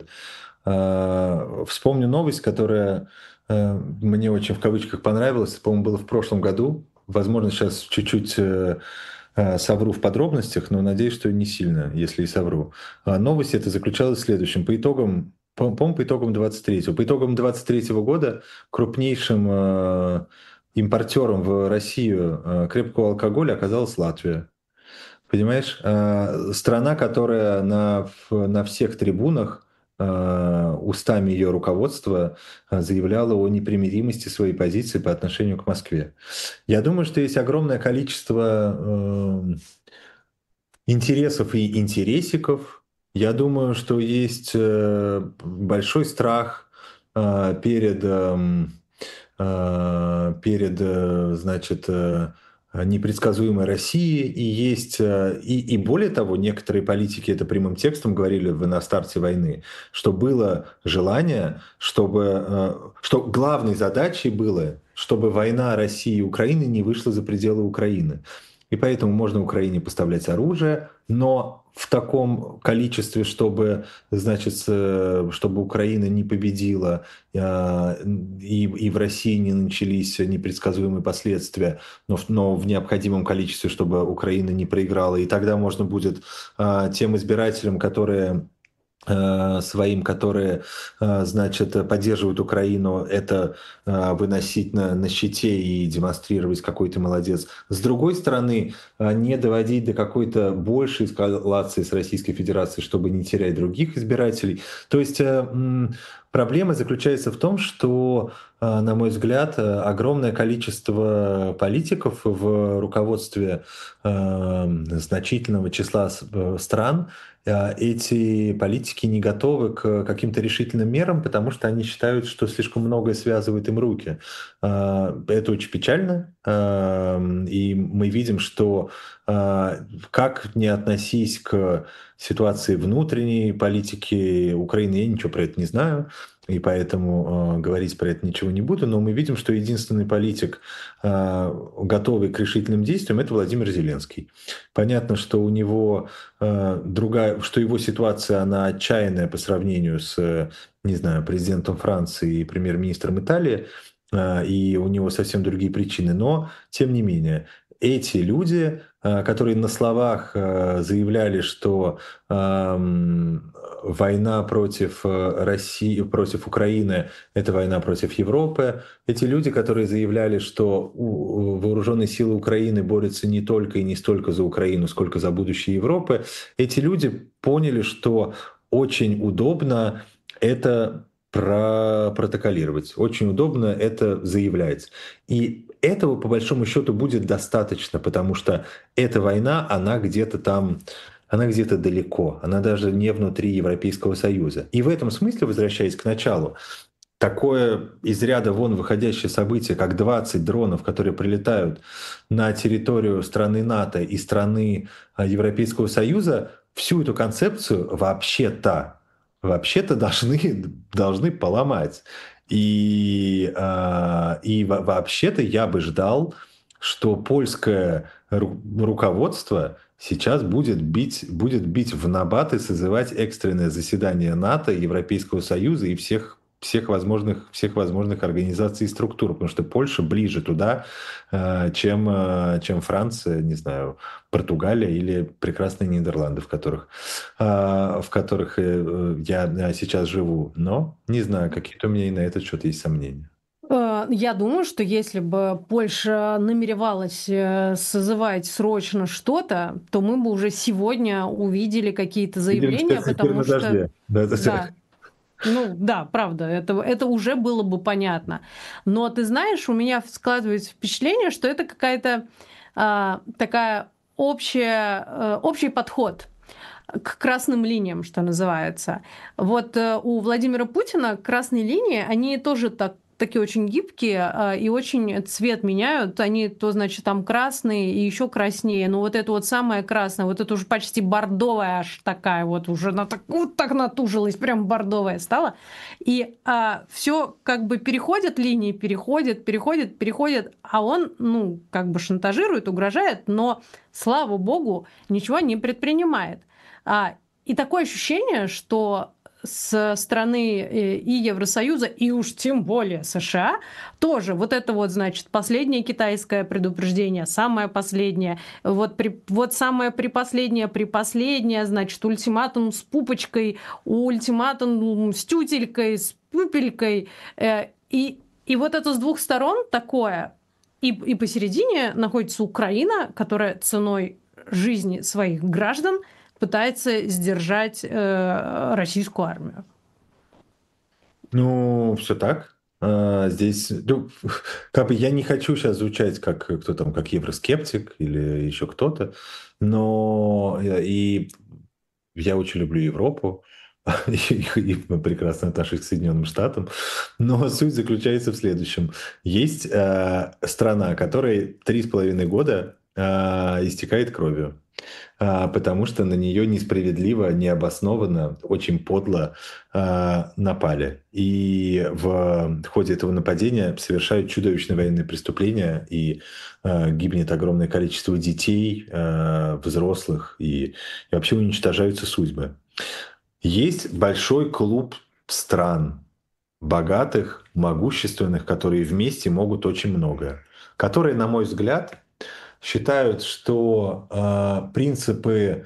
Speaker 2: Вспомню новость, которая мне очень в кавычках понравилась. По-моему, было в прошлом году. Возможно, сейчас чуть-чуть совру в подробностях, но надеюсь, что не сильно, если и совру. Новость эта заключалась в следующем. По итогам, по-моему, по итогам двадцать третьего. По итогам двадцать третьего года крупнейшим импортером в Россию крепкого алкоголя оказалась Латвия. Понимаешь? Страна, которая на, на всех трибунах устами ее руководства заявляла о непримиримости своей позиции по отношению к Москве. Я думаю, что есть огромное количество интересов и интересиков. Я думаю, что есть большой страх перед... перед, значит, непредсказуемой Россией, и есть, и, и более того, некоторые политики это прямым текстом говорили на старте войны, что было желание, чтобы, что главной задачей было, чтобы война России и Украины не вышла за пределы Украины. И поэтому можно Украине поставлять оружие, но в таком количестве, чтобы, значит, чтобы Украина не победила и, и в России не начались непредсказуемые последствия, но, но в необходимом количестве, чтобы Украина не проиграла. И тогда можно будет тем избирателям, которые своим, которые, значит, поддерживают Украину, это выносить на, на щите и демонстрировать, какой ты молодец. С другой стороны, не доводить до какой-то большей эскалации с Российской Федерацией, чтобы не терять других избирателей. То есть проблема заключается в том, что, на мой взгляд, огромное количество политиков в руководстве значительного числа стран, эти политики не готовы к каким-то решительным мерам, потому что они считают, что слишком многое связывает им руки. Это очень печально, и мы видим, что как ни относись к ситуации внутренней политики Украины, я ничего про это не знаю, и поэтому э, говорить про это ничего не буду, но мы видим, что единственный политик, э, готовый к решительным действиям, это Владимир Зеленский. Понятно, что у него э, другая, что его ситуация, она отчаянная по сравнению с, не знаю, президентом Франции и премьер-министром Италии, э, и у него совсем другие причины, но тем не менее, эти люди, которые на словах заявляли, что война против России, против Украины – это война против Европы, эти люди, которые заявляли, что вооруженные силы Украины борются не только и не столько за Украину, сколько за будущее Европы, эти люди поняли, что очень удобно это протоколировать, очень удобно это заявлять. И этого, по большому счету, будет достаточно, потому что эта война, она где-то там, она где-то далеко, она даже не внутри Европейского Союза. И в этом смысле, возвращаясь к началу, такое из ряда вон выходящее событие, как двадцать дронов, которые прилетают на территорию страны НАТО и страны Европейского Союза, всю эту концепцию вообще-то вообще-то должны, должны поломать. И, а, и во- вообще-то я бы ждал, что польское ру- руководство сейчас будет бить, будет бить в набат и созывать экстренное заседание НАТО, Европейского Союза и всех, всех, возможных, всех возможных организаций и структур, потому что Польша ближе туда, э, чем, э, чем Франция, не знаю, Португалия или прекрасные Нидерланды, в которых, э, в которых э, я э, сейчас живу. Но не знаю, какие-то у меня и на этот счет есть сомнения.
Speaker 1: Э, Я думаю, что если бы Польша намеревалась э, созывать срочно что-то, то мы бы уже сегодня увидели какие-то
Speaker 2: Видели
Speaker 1: заявления,
Speaker 2: спецэфир
Speaker 1: потому
Speaker 2: на
Speaker 1: что,
Speaker 2: дожде. Да-да-да.
Speaker 1: да, ну да, правда, это, это уже было бы понятно. Но ты знаешь, у меня складывается впечатление, что это какая-то а, такая общая, э, общий подход к красным линиям, что называется. Вот э, у Владимира Путина красные линии, они тоже так такие очень гибкие а, и очень цвет меняют. Они то, значит, там красные и еще краснее. Но вот это вот самое красное, вот это уже почти бордовая аж такая вот уже она так, вот так натужилась, прям бордовая стала. И а, все как бы переходят линии, переходят, переходят, переходят, а он, ну, как бы шантажирует, угрожает, но, слава богу, ничего не предпринимает. А, и такое ощущение, что со стороны э, и Евросоюза, и уж тем более США, тоже вот это вот, значит, последнее китайское предупреждение, самое последнее, вот, при, вот самое припоследнее, припоследнее, значит, ультиматум с пупочкой, ультиматум с тютелькой, с пупелькой, э, и, и вот это с двух сторон такое, и, и посередине находится Украина, которая ценой жизни своих граждан пытается сдержать э, российскую армию.
Speaker 2: Ну, все так. А, Здесь, ну, как бы я не хочу сейчас звучать как кто там, как евроскептик или еще кто-то, но э, и я очень люблю Европу и, и прекрасно отношусь к Соединенным Штатам, но суть заключается в следующем. Есть э, страна, которой три с половиной года э, истекает кровью, а, потому что на нее несправедливо, необоснованно, очень подло а, напали. И в ходе этого нападения совершают чудовищные военные преступления, и а, гибнет огромное количество детей, а, взрослых, и, и вообще уничтожаются судьбы. Есть большой клуб стран, богатых, могущественных, которые вместе могут очень многое, которые, на мой взгляд, считают, что э, принципы,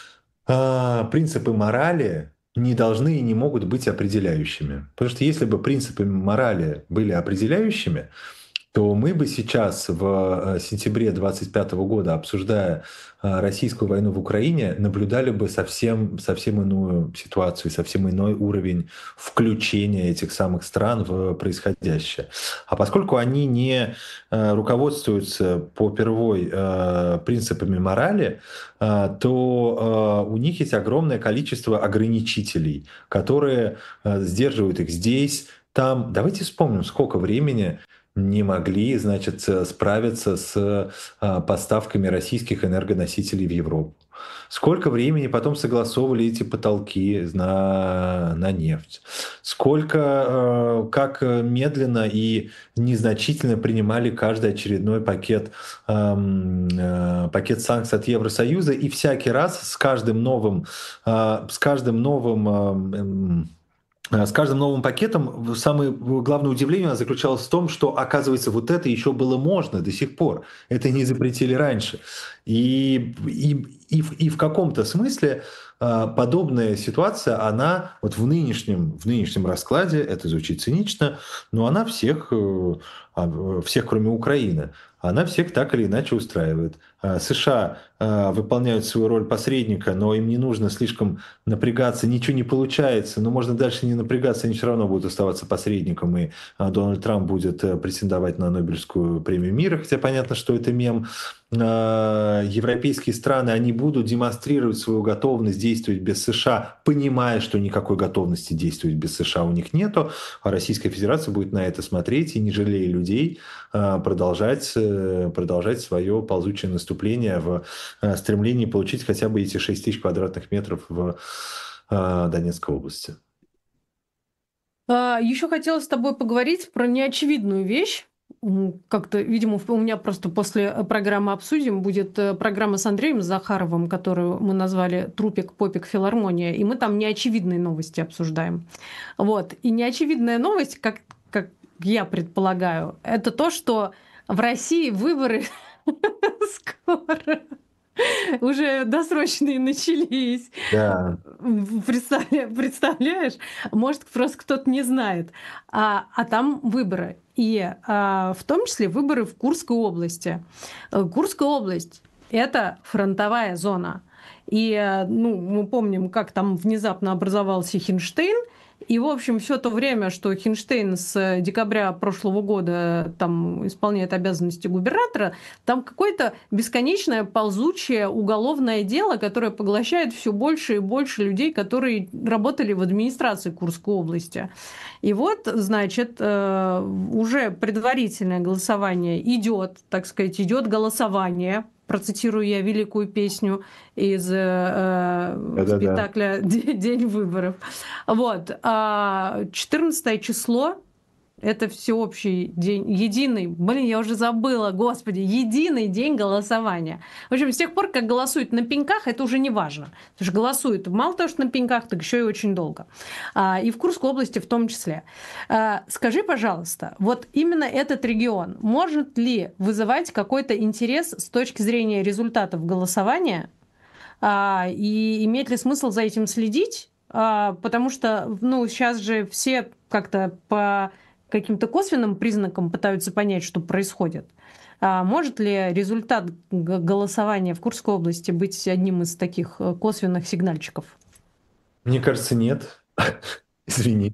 Speaker 2: э, принципы морали не должны и не могут быть определяющими. Потому что если бы принципы морали были определяющими, то мы бы сейчас в э, сентябре двадцать пятого года, обсуждая э, российскую войну в Украине, наблюдали бы совсем, совсем иную ситуацию, совсем иной уровень включения этих самых стран в происходящее. А поскольку они не э, руководствуются попервой э, принципами морали, э, то э, у них есть огромное количество ограничителей, которые э, сдерживают их здесь, там. Давайте вспомним, сколько времени не могли, значит, э, справиться с а, поставками российских энергоносителей в Европу. Сколько времени потом согласовывали эти потолки на, на нефть. Сколько, э, как медленно и незначительно принимали каждый очередной пакет, эм, э, пакет санкций от Евросоюза. И всякий раз с каждым новым, э, с каждым новым эм, эм, а, С каждым новым пакетом самое главное удивление заключалось в том, что, оказывается, вот это еще было можно до сих пор. Это не запретили раньше. И, и, и, в, и в каком-то смысле а, подобная ситуация, она вот в нынешнем, в нынешнем раскладе, это звучит цинично, но она всех, э, а, всех, кроме Украины, она всех так или иначе устраивает. А, США а, выполняют свою роль посредника, но им не нужно слишком напрягаться, ничего не получается, но можно дальше не напрягаться, они все равно будут оставаться посредником, и а, Дональд Трамп будет э, претендовать на Нобелевскую премию мира, хотя понятно, что это мем. А, Европейские страны, они будут демонстрировать свою готовность действовать без США, понимая, что никакой готовности действовать без США у них нету, а Российская Федерация будет на это смотреть и, не жалея людей, а, продолжать, э, продолжать свое ползучее наступление в э, стремлении получить хотя бы эти шесть тысяч квадратных метров в э, Донецкой области.
Speaker 1: Еще хотела с тобой поговорить про неочевидную вещь. М, Как-то, видимо, у меня просто после программы «Обсудим» будет э, программа с Андреем Захаровым, которую мы назвали «Трупик, попик, филармония», и мы там неочевидные новости обсуждаем. Вот. И неочевидная новость, как, как я предполагаю, это то, что в России выборы скоро. Уже досрочные начались.
Speaker 2: Да.
Speaker 1: Представля- Представляешь? Может, просто кто-то не знает. А, а там выборы. И а, в том числе выборы в Курской области. Э, Курская область — это фронтовая зона. И э, ну, мы помним, как там внезапно образовался Хинштейн. И, в общем, все то время, что Хинштейн с декабря прошлого года там исполняет обязанности губернатора, там какое-то бесконечное ползучее уголовное дело, которое поглощает все больше и больше людей, которые работали в администрации Курской области. И вот, значит, э, уже предварительное голосование идет, так сказать, идет голосование. Процитирую я великую песню из э,
Speaker 2: Да-да-да.
Speaker 1: спектакля «День выборов». Вот. А четырнадцатое число — это всеобщий день, единый, блин, я уже забыла, господи, единый день голосования. В общем, с тех пор, как голосуют на пеньках, это уже не важно. Потому что голосуют мало того, что на пеньках, так еще и очень долго. А, и в Курской области в том числе. А, скажи, пожалуйста, вот именно этот регион может ли вызывать какой-то интерес с точки зрения результатов голосования? А, и имеет ли смысл за этим следить? А, потому что, ну, сейчас же все как-то по каким-то косвенным признакам пытаются понять, что происходит. А может ли результат г- голосования в Курской области быть одним из таких э, косвенных сигнальчиков?
Speaker 2: Мне кажется, нет. Извини.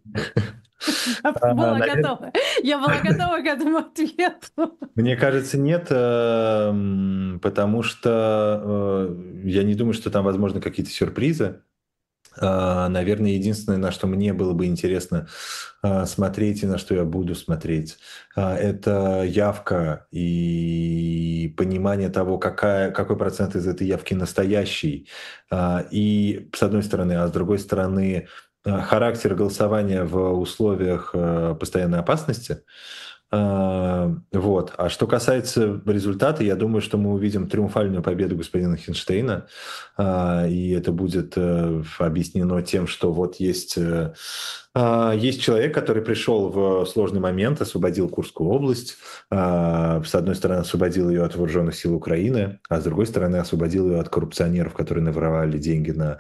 Speaker 1: Я
Speaker 2: А,
Speaker 1: была
Speaker 2: навер-
Speaker 1: готова. Я была готова к этому ответу.
Speaker 2: Мне кажется, нет, эм, потому что э, я не думаю, что там возможны какие-то сюрпризы. А, Наверное, единственное, на что мне было бы интересно а, смотреть и на что я буду смотреть, а, это явка и понимание того, какая, какой процент из этой явки настоящий. А, И с одной стороны, а с другой стороны, а, характер голосования в условиях а, постоянной опасности. А, Вот. А что касается результата, я думаю, что мы увидим триумфальную победу господина Хинштейна. А, И это будет э, объяснено тем, что вот есть, э, а, есть человек, который пришел в сложный момент, освободил Курскую область. А, С одной стороны, освободил ее от вооруженных сил Украины, а с другой стороны, освободил ее от коррупционеров, которые наворовали деньги на,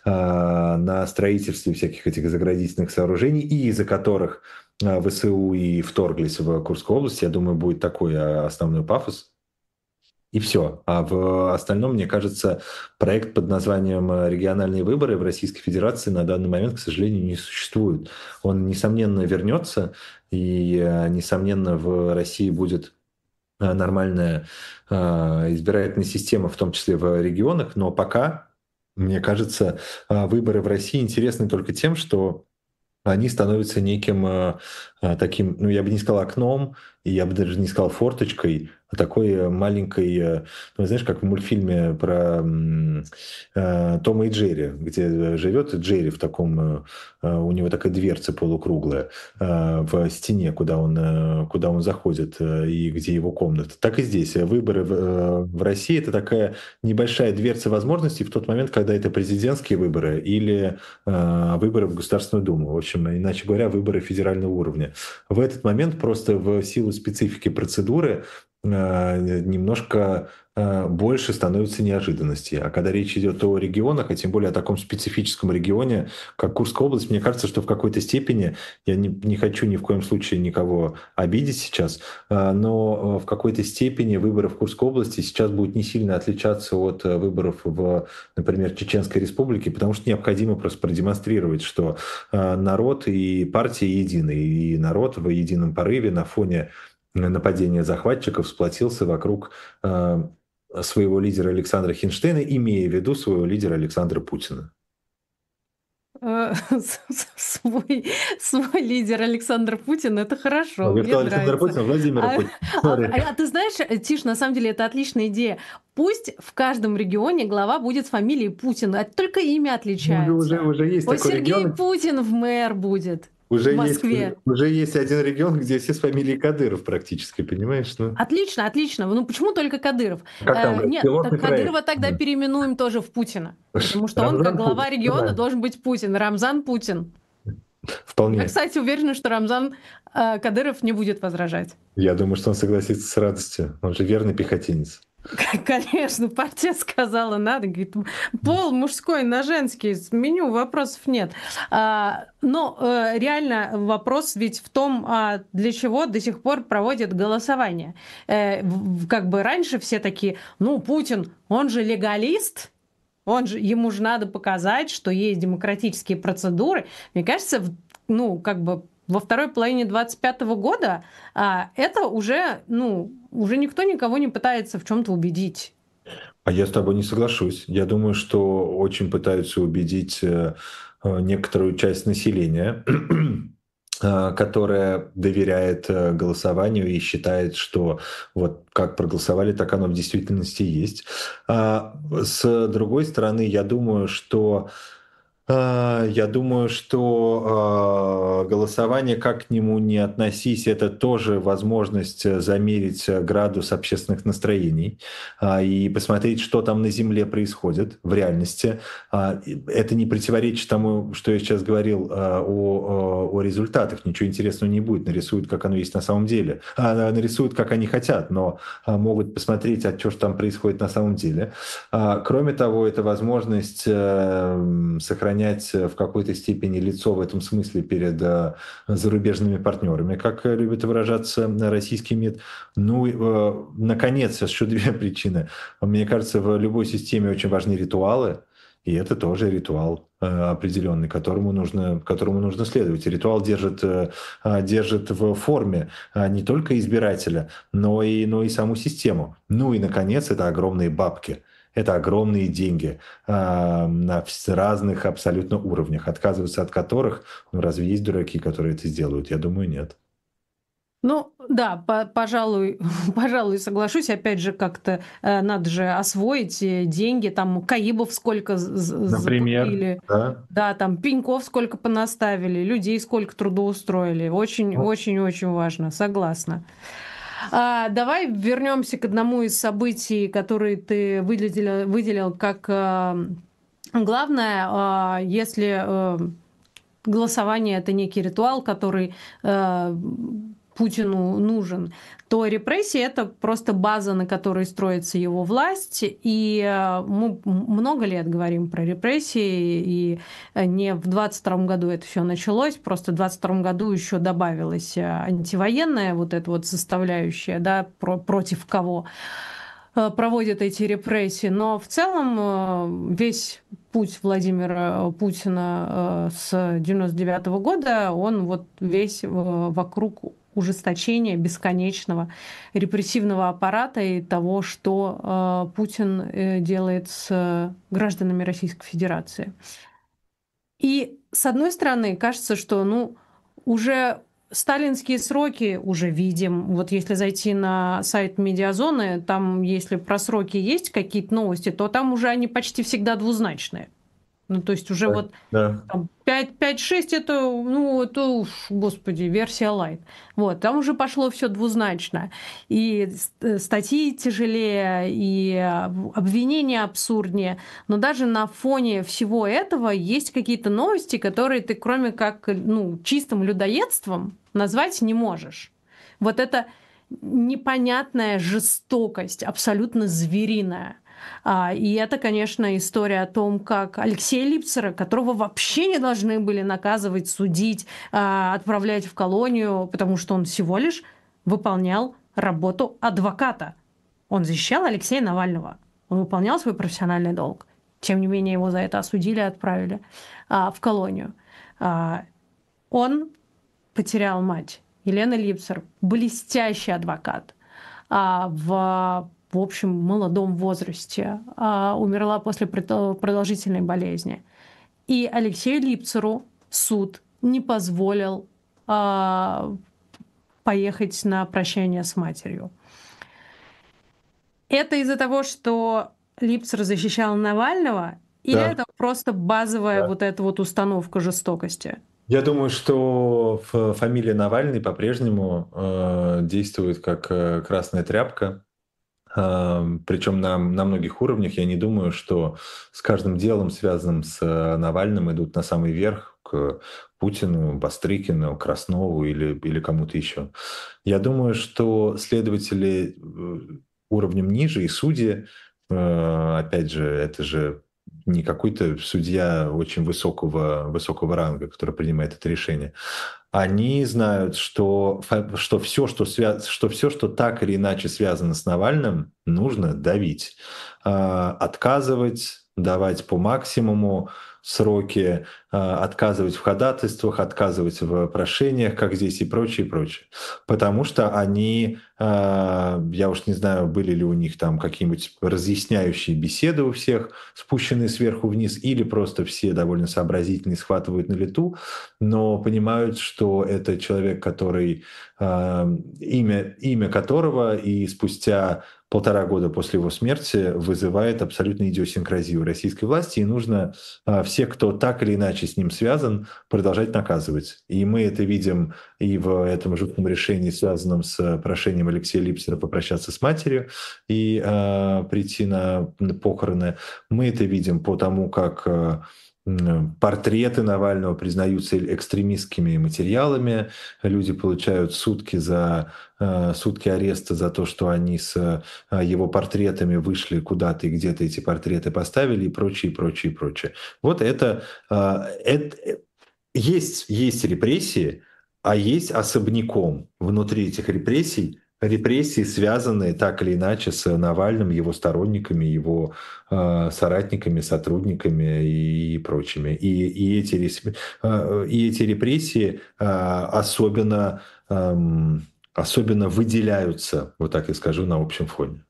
Speaker 2: а, на строительстве всяких этих заградительных сооружений, и из-за которых а, ВСУ и вторглись в Курскую область. Я думаю, будет такой а, основной пафос. И все. А в остальном, мне кажется, проект под названием э, «Региональные выборы» в Российской Федерации на данный момент, к сожалению, не существует. Он, несомненно, вернется, и, э, несомненно, в России будет э, нормальная э, избирательная система, в том числе в регионах, но пока, мне кажется, э, выборы в России интересны только тем, что они становятся неким э, э, таким, ну, я бы не сказал окном, и я бы даже не сказал форточкой, а такой э, маленькой, э, ну, знаешь, как в мультфильме про м, э, Тома и Джерри, где живет Джерри в таком, э, э, у него такая дверца полукруглая э, в стене, куда он, э, куда он заходит, э, и где его комната. Так и здесь. Выборы в, э, в России — это такая небольшая дверца возможностей в тот момент, когда это президентские выборы или э, выборы в Государственную Думу. В общем, иначе говоря, выборы федерального уровня. В этот момент просто в силу специфики процедуры э, немножко э, больше становится неожиданностей. А когда речь идет о регионах, а тем более о таком специфическом регионе, как Курская область, мне кажется, что в какой-то степени, я не, не хочу ни в коем случае никого обидеть сейчас, э, но в какой-то степени выборы в Курской области сейчас будут не сильно отличаться от э, выборов в, например, Чеченской Республике, потому что необходимо просто продемонстрировать, что э, народ и партия едины, и народ в едином порыве на фоне нападения захватчиков сплотился вокруг э, своего лидера Александра Хинштейна, имея в виду своего лидера Александра Путина.
Speaker 1: Э, Свой, свой лидер Александр Путин — это
Speaker 2: Ну,
Speaker 1: хорошо,
Speaker 2: я
Speaker 1: мне
Speaker 2: сказал Александр
Speaker 1: нравится.
Speaker 2: Путин, Владимир
Speaker 1: А,
Speaker 2: Путин.
Speaker 1: а-
Speaker 2: Sorry.
Speaker 1: а ты знаешь, э, Тиш, на самом деле это отличная идея. Пусть в каждом регионе глава будет с фамилией Путин, а только имя
Speaker 2: Ну, Уже, уже,
Speaker 1: отличается.
Speaker 2: уже есть
Speaker 1: Вот
Speaker 2: такой
Speaker 1: Сергей
Speaker 2: регион.
Speaker 1: Путин в мэр будет.
Speaker 2: Уже
Speaker 1: в
Speaker 2: есть,
Speaker 1: Москве.
Speaker 2: уже есть один регион, где все с фамилией Кадыров практически, понимаешь? Ну,
Speaker 1: Отлично, отлично. Ну почему только Кадыров?
Speaker 2: как там
Speaker 1: Э,
Speaker 2: говорят,
Speaker 1: нет, так
Speaker 2: пилотный проект.
Speaker 1: Кадырова тогда
Speaker 2: Да.
Speaker 1: переименуем тоже в Путина. Потому что он, как
Speaker 2: Рамзан
Speaker 1: глава
Speaker 2: Путин.
Speaker 1: региона,
Speaker 2: Да,
Speaker 1: должен быть Путин. Рамзан Путин. Я,
Speaker 2: вполне.
Speaker 1: кстати, уверена, что Рамзан э, Кадыров не будет возражать.
Speaker 2: Я думаю, что он согласится с радостью. Он же верный пехотинец.
Speaker 1: Конечно, партия сказала, надо, говорит, пол мужской на женский, меню вопросов нет. А, но э, реально вопрос ведь в том, а для чего до сих пор проводят голосование. Э, в- как бы раньше все такие, ну, Путин, он же легалист, он же, ему же надо показать, что есть демократические процедуры. Мне кажется, в- ну, как бы во второй половине двадцать пятого года а, это уже, ну, уже никто никого не пытается в чем-то убедить.
Speaker 2: А я с тобой не соглашусь. Я думаю, что очень пытаются убедить э, э, некоторую часть населения, э, которая доверяет э, голосованию и считает, что вот как проголосовали, так оно в действительности есть. А с другой стороны, я думаю, что а, Я думаю, что а, голосование, как к нему не относись, это тоже возможность э, замерить э, градус общественных настроений а, и посмотреть, что там на Земле происходит в реальности. А, и Это не противоречит тому, что я сейчас говорил а, о, о о результатах. Ничего интересного не будет. Нарисуют, как оно есть на самом деле. А, нарисуют, как они хотят, но а, могут посмотреть, а что же там происходит на самом деле. А, Кроме того, это возможность э, сохранять в какой-то степени лицо в этом смысле перед э, зарубежными партнерами, как э, любит выражаться российский МИД. Ну, и, э, наконец, еще две причины. Мне кажется, в любой системе очень важны ритуалы, и это тоже ритуал э, определенный, которому нужно, которому нужно следовать. И ритуал держит, э, а, держит в форме а, не только избирателя, но и, но и саму систему. Ну и, наконец, это огромные бабки. Это огромные деньги а, на вс- разных абсолютно уровнях, отказываться от которых, ну разве есть дураки, которые это сделают? Я думаю, нет.
Speaker 1: Ну да, по- пожалуй, пожалуй, соглашусь. Опять же, как-то э, надо же освоить э, деньги. Там Каибов сколько з- з-
Speaker 2: Например,
Speaker 1: запустили,
Speaker 2: да.
Speaker 1: да, там Пеньков сколько понаставили, людей сколько трудоустроили. Очень, очень, очень важно. Согласна. А, давай вернемся к одному из событий, которые ты выделил, выделил как э, главное, а, если э, голосование это некий ритуал, который э, Путину нужен, то репрессии это просто база, на которой строится его власть. И э, мы много лет говорим про репрессии, и э, не в двадцать втором году это все началось, просто в двадцать втором году еще добавилась э, антивоенная вот эта вот составляющая, да, про, против кого э, проводят эти репрессии. Но в целом э, весь путь Владимира Путина э, с девяносто девятого года, он вот весь э, вокруг ужесточения бесконечного репрессивного аппарата и того, что э, Путин э, делает с гражданами Российской Федерации. И с одной стороны, кажется, что ну, уже сталинские сроки уже видим. Вот если зайти на сайт Медиазоны, там, если про сроки есть какие-то новости, то там уже они почти всегда двузначные. Ну, то есть уже
Speaker 2: Да.
Speaker 1: вот
Speaker 2: Да.
Speaker 1: там пять, пять, шесть это, ну, это, уж, господи, версия лайт. Вот, там уже пошло все двузначно. И ст- статьи тяжелее, и а, обвинения абсурднее. Но даже на фоне всего этого есть какие-то новости, которые ты, кроме как ну, чистым людоедством, назвать не можешь. Вот это непонятная жестокость, абсолютно звериная. А, и это, конечно, история о том, как Алексея Липцера, которого вообще не должны были наказывать, судить, а, отправлять в колонию, потому что он всего лишь выполнял работу адвоката. Он защищал Алексея Навального. Он выполнял свой профессиональный долг. Тем не менее, его за это осудили и отправили а, в колонию. А, он потерял мать. Елена Липцер, блестящий адвокат, а, в, в общем, молодом возрасте, а, умерла после пред- продолжительной болезни. И Алексею Липцеру суд не позволил а, поехать на прощание с матерью. Это из-за того, что Липцер защищал Навального, или
Speaker 2: Да.
Speaker 1: это просто базовая
Speaker 2: Да.
Speaker 1: вот эта вот установка жестокости?
Speaker 2: Я думаю, что ф- фамилия Навальный по-прежнему э, действует как э, красная тряпка. Причем на, на многих уровнях. Я не думаю, что с каждым делом, связанным с э, Навальным, идут на самый верх к Путину, Бастрыкину, Краснову или, или кому-то еще. Я думаю, что следователи э, уровнем ниже и судьи, э, опять же, это же не какой-то судья очень высокого, высокого ранга, который принимает это решение. Они знают, что, что, все, что, свя... что все, что так или иначе связано с Навальным, нужно давить, а, отказывать, давать по максимуму сроки, а, отказывать в ходатайствах, отказывать в прошениях, как здесь и прочее, и прочее. Потому что они, а, я уж не знаю, были ли у них там какие-нибудь разъясняющие беседы у всех, спущенные сверху вниз, или просто все довольно сообразительные, схватывают на лету, но понимают, что это человек, который, э, имя, имя которого и спустя полтора года после его смерти вызывает абсолютно идиосинкразию российской власти, и нужно э, всех, кто так или иначе с ним связан, продолжать наказывать. И мы это видим и в этом жутком решении, связанном с прошением Алексея Липсера попрощаться с матерью и э, прийти на, на похороны. Мы это видим по тому, как э, портреты Навального признаются экстремистскими материалами, люди получают сутки за э, сутки ареста за то, что они с э, его портретами вышли куда-то и где-то эти портреты поставили и прочее, и прочее, и прочее. Вот это, э, это есть, есть репрессии, а есть особняком внутри этих репрессий репрессии, связанные так или иначе с Навальным, его сторонниками, его э, соратниками, сотрудниками и, и прочими. И, и, эти, рес- э, и эти репрессии э, особенно, эм, особенно выделяются, вот так я скажу, на общем фоне.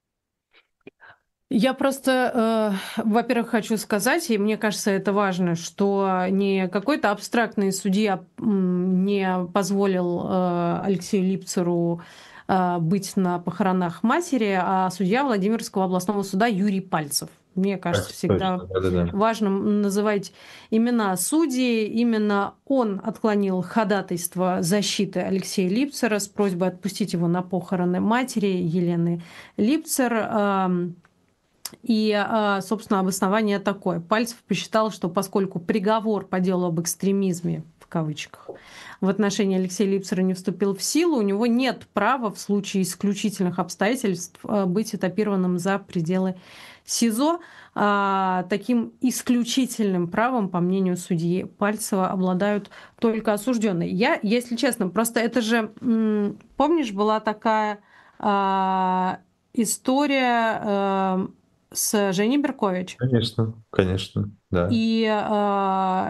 Speaker 1: Я просто, э, во-первых, хочу сказать, и мне кажется, это важно, что не какой-то абстрактный судья м, не позволил э, Алексею Липцеру э, быть на похоронах матери, а судья Владимирского областного суда Юрий Пальцев. Мне кажется, всегда
Speaker 2: Точно, да-да-да.
Speaker 1: важно называть имена судьи. Именно он отклонил ходатайство защиты Алексея Липцера с просьбой отпустить его на похороны матери Елены Липцер. Эм, И, а, собственно, обоснование такое. Пальцев посчитал, что поскольку приговор по делу об экстремизме, в кавычках, в отношении Алексея Липцера не вступил в силу, у него нет права в случае исключительных обстоятельств а, быть этапированным за пределы СИЗО. А, Таким исключительным правом, по мнению судьи Пальцева, обладают только осужденные. Я, если честно, просто это же, м, помнишь, была такая а, история э, с Женей Беркович,
Speaker 2: Конечно, конечно, да.
Speaker 1: и а,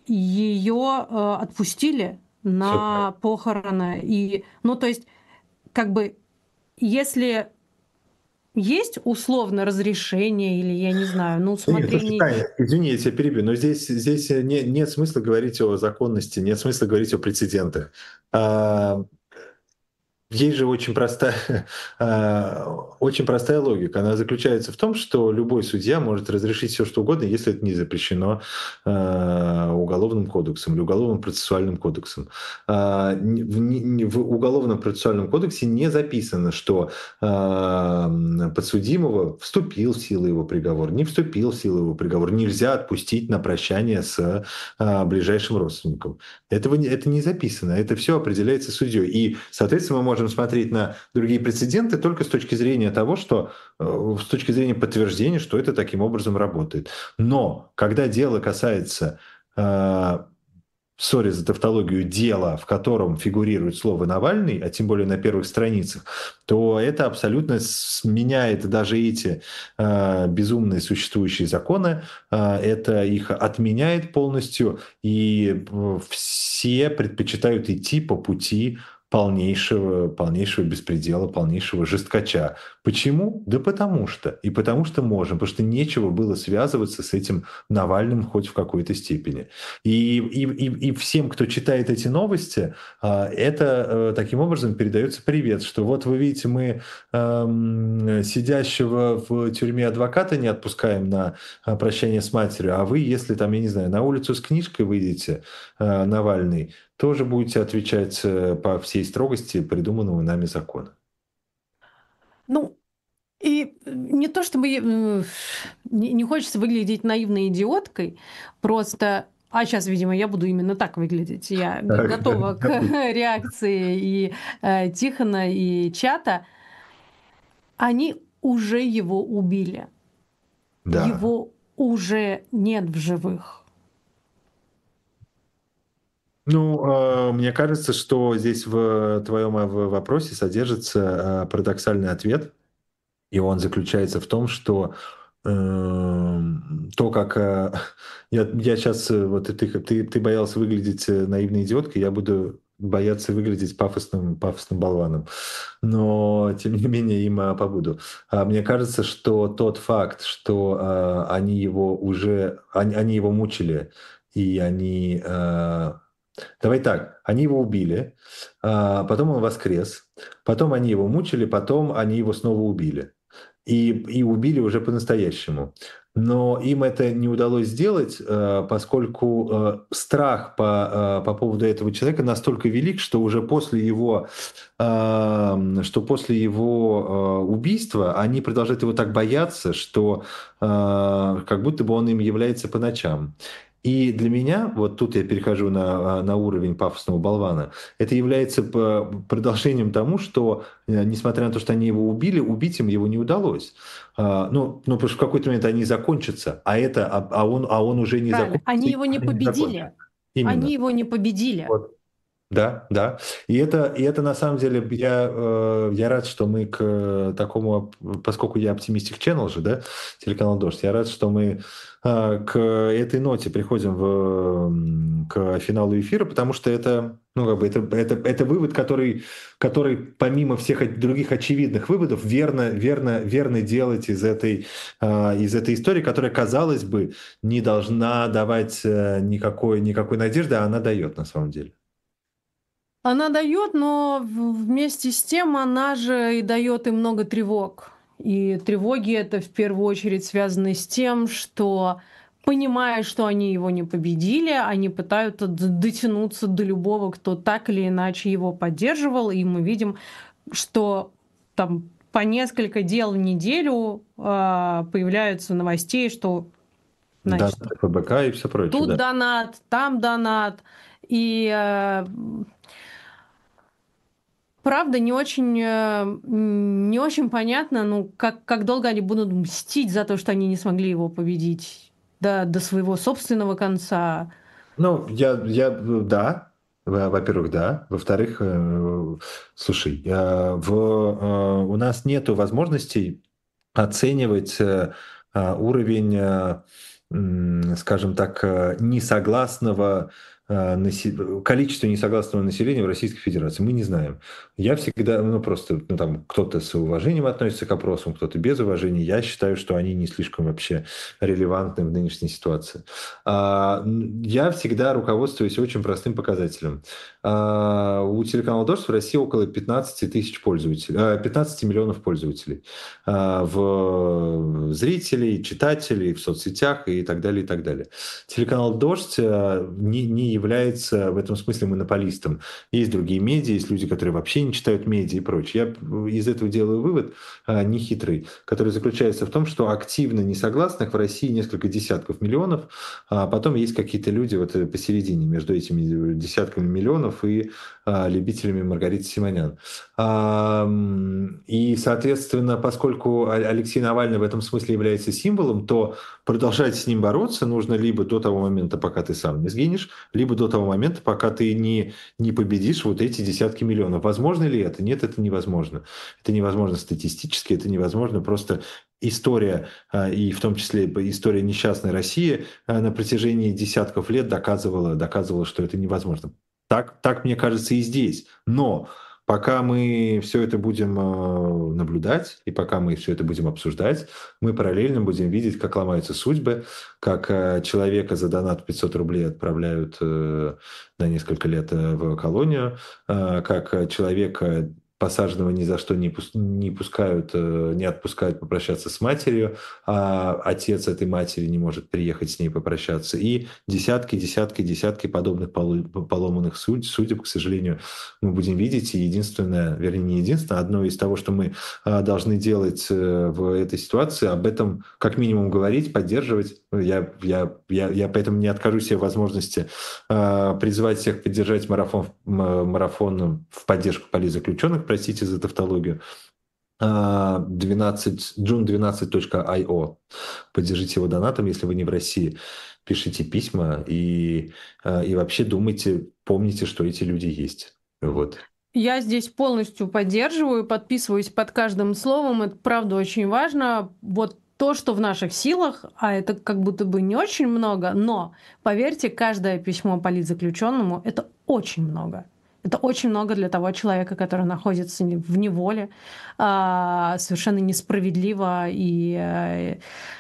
Speaker 1: ее а, отпустили
Speaker 2: Все правильно.
Speaker 1: на похороны. И, ну, то есть, как бы, если есть условно разрешение или, я не знаю, на
Speaker 2: Да нет, слушай,
Speaker 1: усмотрение.
Speaker 2: Таня, извини, я тебя перебью, но здесь, здесь не, нет смысла говорить о законности, нет смысла говорить о прецедентах. А, Есть же очень простая, а, очень простая логика. Она заключается в том, что любой судья может разрешить все, что угодно, если это не запрещено а, Уголовным кодексом или Уголовным процессуальным кодексом. А, н- В ни- в Уголовном процессуальном кодексе не записано, что а, подсудимого вступил в силу его приговор, не вступил в силу его приговор, нельзя отпустить на прощание с а, ближайшим родственником. Этого, не- это не записано, это все определяется судьей. И, соответственно, мы можем смотреть на другие прецеденты только с точки зрения того, что, э, с точки зрения подтверждения, что это таким образом работает. Но когда дело касается э, сори за тавтологию, дела, в котором фигурирует слово «Навальный», а тем более на первых страницах, то это абсолютно меняет даже эти э, безумные существующие законы, э, это их отменяет полностью, и э, все предпочитают идти по пути полнейшего, полнейшего беспредела, полнейшего жесткача. Почему? Да потому что. И потому что можем, потому что нечего было связываться с этим Навальным хоть в какой-то степени. И, и, и, и всем, кто читает эти новости, а, это э, таким образом передается привет, что вот вы видите, мы эм, сидящего в тюрьме адвоката не отпускаем на а, прощание с матерью, а вы, если там, я не знаю, на улицу с книжкой выйдете, э, Навальный, тоже будете отвечать э, по всей строгости придуманного нами закона.
Speaker 1: Ну, и э, не то чтобы я, э, не, не хочется выглядеть наивной идиоткой, просто, а сейчас, видимо, я буду именно так выглядеть. Я г-
Speaker 2: Так, да,
Speaker 1: готова к
Speaker 2: да, пусть.
Speaker 1: реакции и э, Тихона, и чата. Они уже его убили.
Speaker 2: Да.
Speaker 1: Его уже нет в живых.
Speaker 2: Ну, э, мне кажется, что здесь в твоем э, в вопросе содержится э, парадоксальный ответ, и он заключается в том, что эм, то, как э, я, я сейчас, вот ты, ты, ты боялся выглядеть э, наивной идиоткой, я буду бояться выглядеть пафосным, пафосным болваном. Но, тем не менее, им э, побуду. А мне кажется, что тот факт, что э, они его уже, они, они его мучили, и они э, давай так, они его убили, а, потом он воскрес, потом они его мучили, потом они его снова убили. И, и убили уже по-настоящему. Но им это не удалось сделать, э, поскольку э, страх по, э, по поводу этого человека настолько велик, что уже после его, э, что после его э, убийства они продолжают его так бояться, что э, как будто бы он им является по ночам. И для меня, вот тут я перехожу на, на уровень пафосного болвана, это является п- продолжением тому, что, э, несмотря на то, что они его убили, убить им его не удалось. А, ну, ну, потому что в какой-то момент они закончатся, а, это, а, а он, а он уже не
Speaker 1: Правильно.
Speaker 2: закончится
Speaker 1: Они
Speaker 2: и
Speaker 1: его не
Speaker 2: уже не
Speaker 1: победили.
Speaker 2: закончится. Именно.
Speaker 1: Они его не победили.
Speaker 2: Вот. Да, да. И это, и это на самом деле, я, э, я рад, что мы к э, такому, поскольку я оптимистик Channel же, да, телеканал Дождь, я рад, что мы э, к этой ноте приходим в, м, к финалу эфира, потому что это, ну, как бы это, это, это вывод, который, который помимо всех оч- других очевидных выводов, верно, верно, верно делать из этой, э, из этой истории, которая, казалось бы, не должна давать э, никакой, никакой надежды, а она дает на самом деле.
Speaker 1: Она дает, но в- вместе с тем она же и дает и много тревог. И тревоги это в первую очередь связаны с тем, что понимая, что они его не победили, они пытаются д- дотянуться до любого, кто так или иначе его поддерживал. И мы видим, что там по несколько дел в неделю а, появляются новостей, что,
Speaker 2: Да,
Speaker 1: значит,
Speaker 2: П Б К и все прочее,
Speaker 1: тут
Speaker 2: да.
Speaker 1: донат, там донат. И э, правда, не очень, э, м, не очень понятно, ну, как, как долго они будут мстить за то, что они не смогли его победить до, до своего собственного конца.
Speaker 2: Ну, я, я, э, да, Во- во-первых, да. Во-вторых, э, слушай, э, в, э, у нас нету возможностей оценивать э, э, уровень, э, м, скажем так, э, несогласного э, насе- количества несогласного населения в Российской Федерации. Мы не знаем. Я всегда, ну просто, ну там кто-то с уважением относится к опросам, кто-то без уважения. Я считаю, что они не слишком вообще релевантны в нынешней ситуации. А, н- Я всегда руководствуюсь очень простым показателем. А, У телеканала «Дождь» в России около пятнадцать тысяч пользователей, а, пятнадцать миллионов пользователей. А, В зрителей, читателей, в соцсетях и так далее, и так далее. Телеканал «Дождь» а, не, не является в этом смысле монополистом. Есть другие медиа, есть люди, которые вообще не читают медиа и прочее. Я из этого делаю вывод а, нехитрый, который заключается в том, что активно несогласных в России несколько десятков миллионов, а потом есть какие-то люди вот э, посередине между этими десятками миллионов и а, любителями Маргариты Симонян. А, м, и, соответственно, поскольку А- Алексей Навальный в этом смысле является символом, то продолжать с ним бороться нужно либо до того момента, пока ты сам не сгинешь, либо до того момента, пока ты не, не победишь вот эти десятки миллионов. Возможно ли это? Нет, это невозможно. Это невозможно статистически, это невозможно. Просто история, а, и в том числе история несчастной России, а, на протяжении десятков лет доказывала, доказывала, что это невозможно. Так, так, мне кажется, и здесь. Но пока мы все это будем э, наблюдать, и пока мы все это будем обсуждать, мы параллельно будем видеть, как ломаются судьбы, как э, человека за донат пятьсот рублей отправляют э, на несколько лет э, в колонию, э, как э, человека посаженного ни за что не, пус- не пускают, э, не отпускают попрощаться с матерью, а отец этой матери не может приехать с ней попрощаться. И десятки, десятки, десятки подобных полу- поломанных суд- судеб, к сожалению, мы будем видеть. И единственное, вернее, не единственное, одно из того, что мы а, должны делать э, в этой ситуации, об этом как минимум говорить, поддерживать. Я, я, я, я поэтому не откажу себе возможности а, призывать всех поддержать марафон, м- марафон в поддержку политзаключенных, простите за тавтологию, а, двенадцать, джун двенадцать точка ай о. Поддержите его донатом, если вы не в России. Пишите письма и, а, и вообще думайте, помните, что эти люди есть. Вот.
Speaker 1: Я здесь полностью поддерживаю, подписываюсь под каждым словом. Это правда очень важно. Вот то, что в наших силах, а это как будто бы не очень много, но поверьте, каждое письмо политзаключенному — это очень много. Это очень много для того человека, который находится не- в неволе, а, совершенно несправедливо. И э,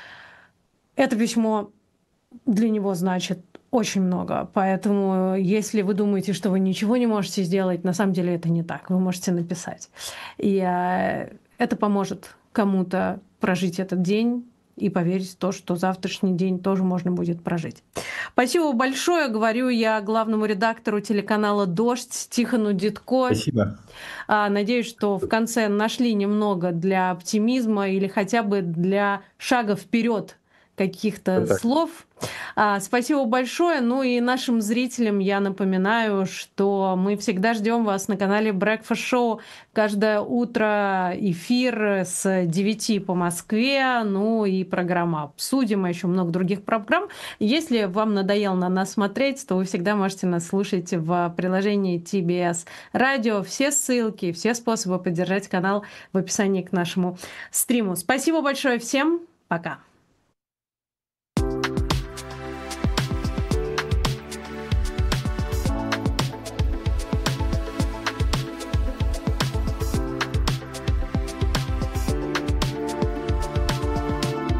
Speaker 1: это письмо для него значит очень много. Поэтому, если вы думаете, что вы ничего не можете сделать, на самом деле это не так. Вы можете написать. И э, это поможет кому-то прожить этот день и поверить в то, что завтрашний день тоже можно будет прожить. Спасибо большое, говорю я главному редактору телеканала «Дождь» Тихону Дидко.
Speaker 2: Спасибо.
Speaker 1: А, Надеюсь, что в конце нашли немного для оптимизма или хотя бы для шага вперед каких-то
Speaker 2: Вот так.
Speaker 1: слов. А, Спасибо большое. Ну и нашим зрителям я напоминаю, что мы всегда ждем вас на канале Breakfast Show. Каждое утро эфир с девяти по Москве, ну и программа «Обсудим», а еще много других программ. Если вам надоело на нас смотреть, то вы всегда можете нас слушать в приложении ти би эс Радио. Все ссылки, все способы поддержать канал в описании к нашему стриму. Спасибо большое всем. Пока.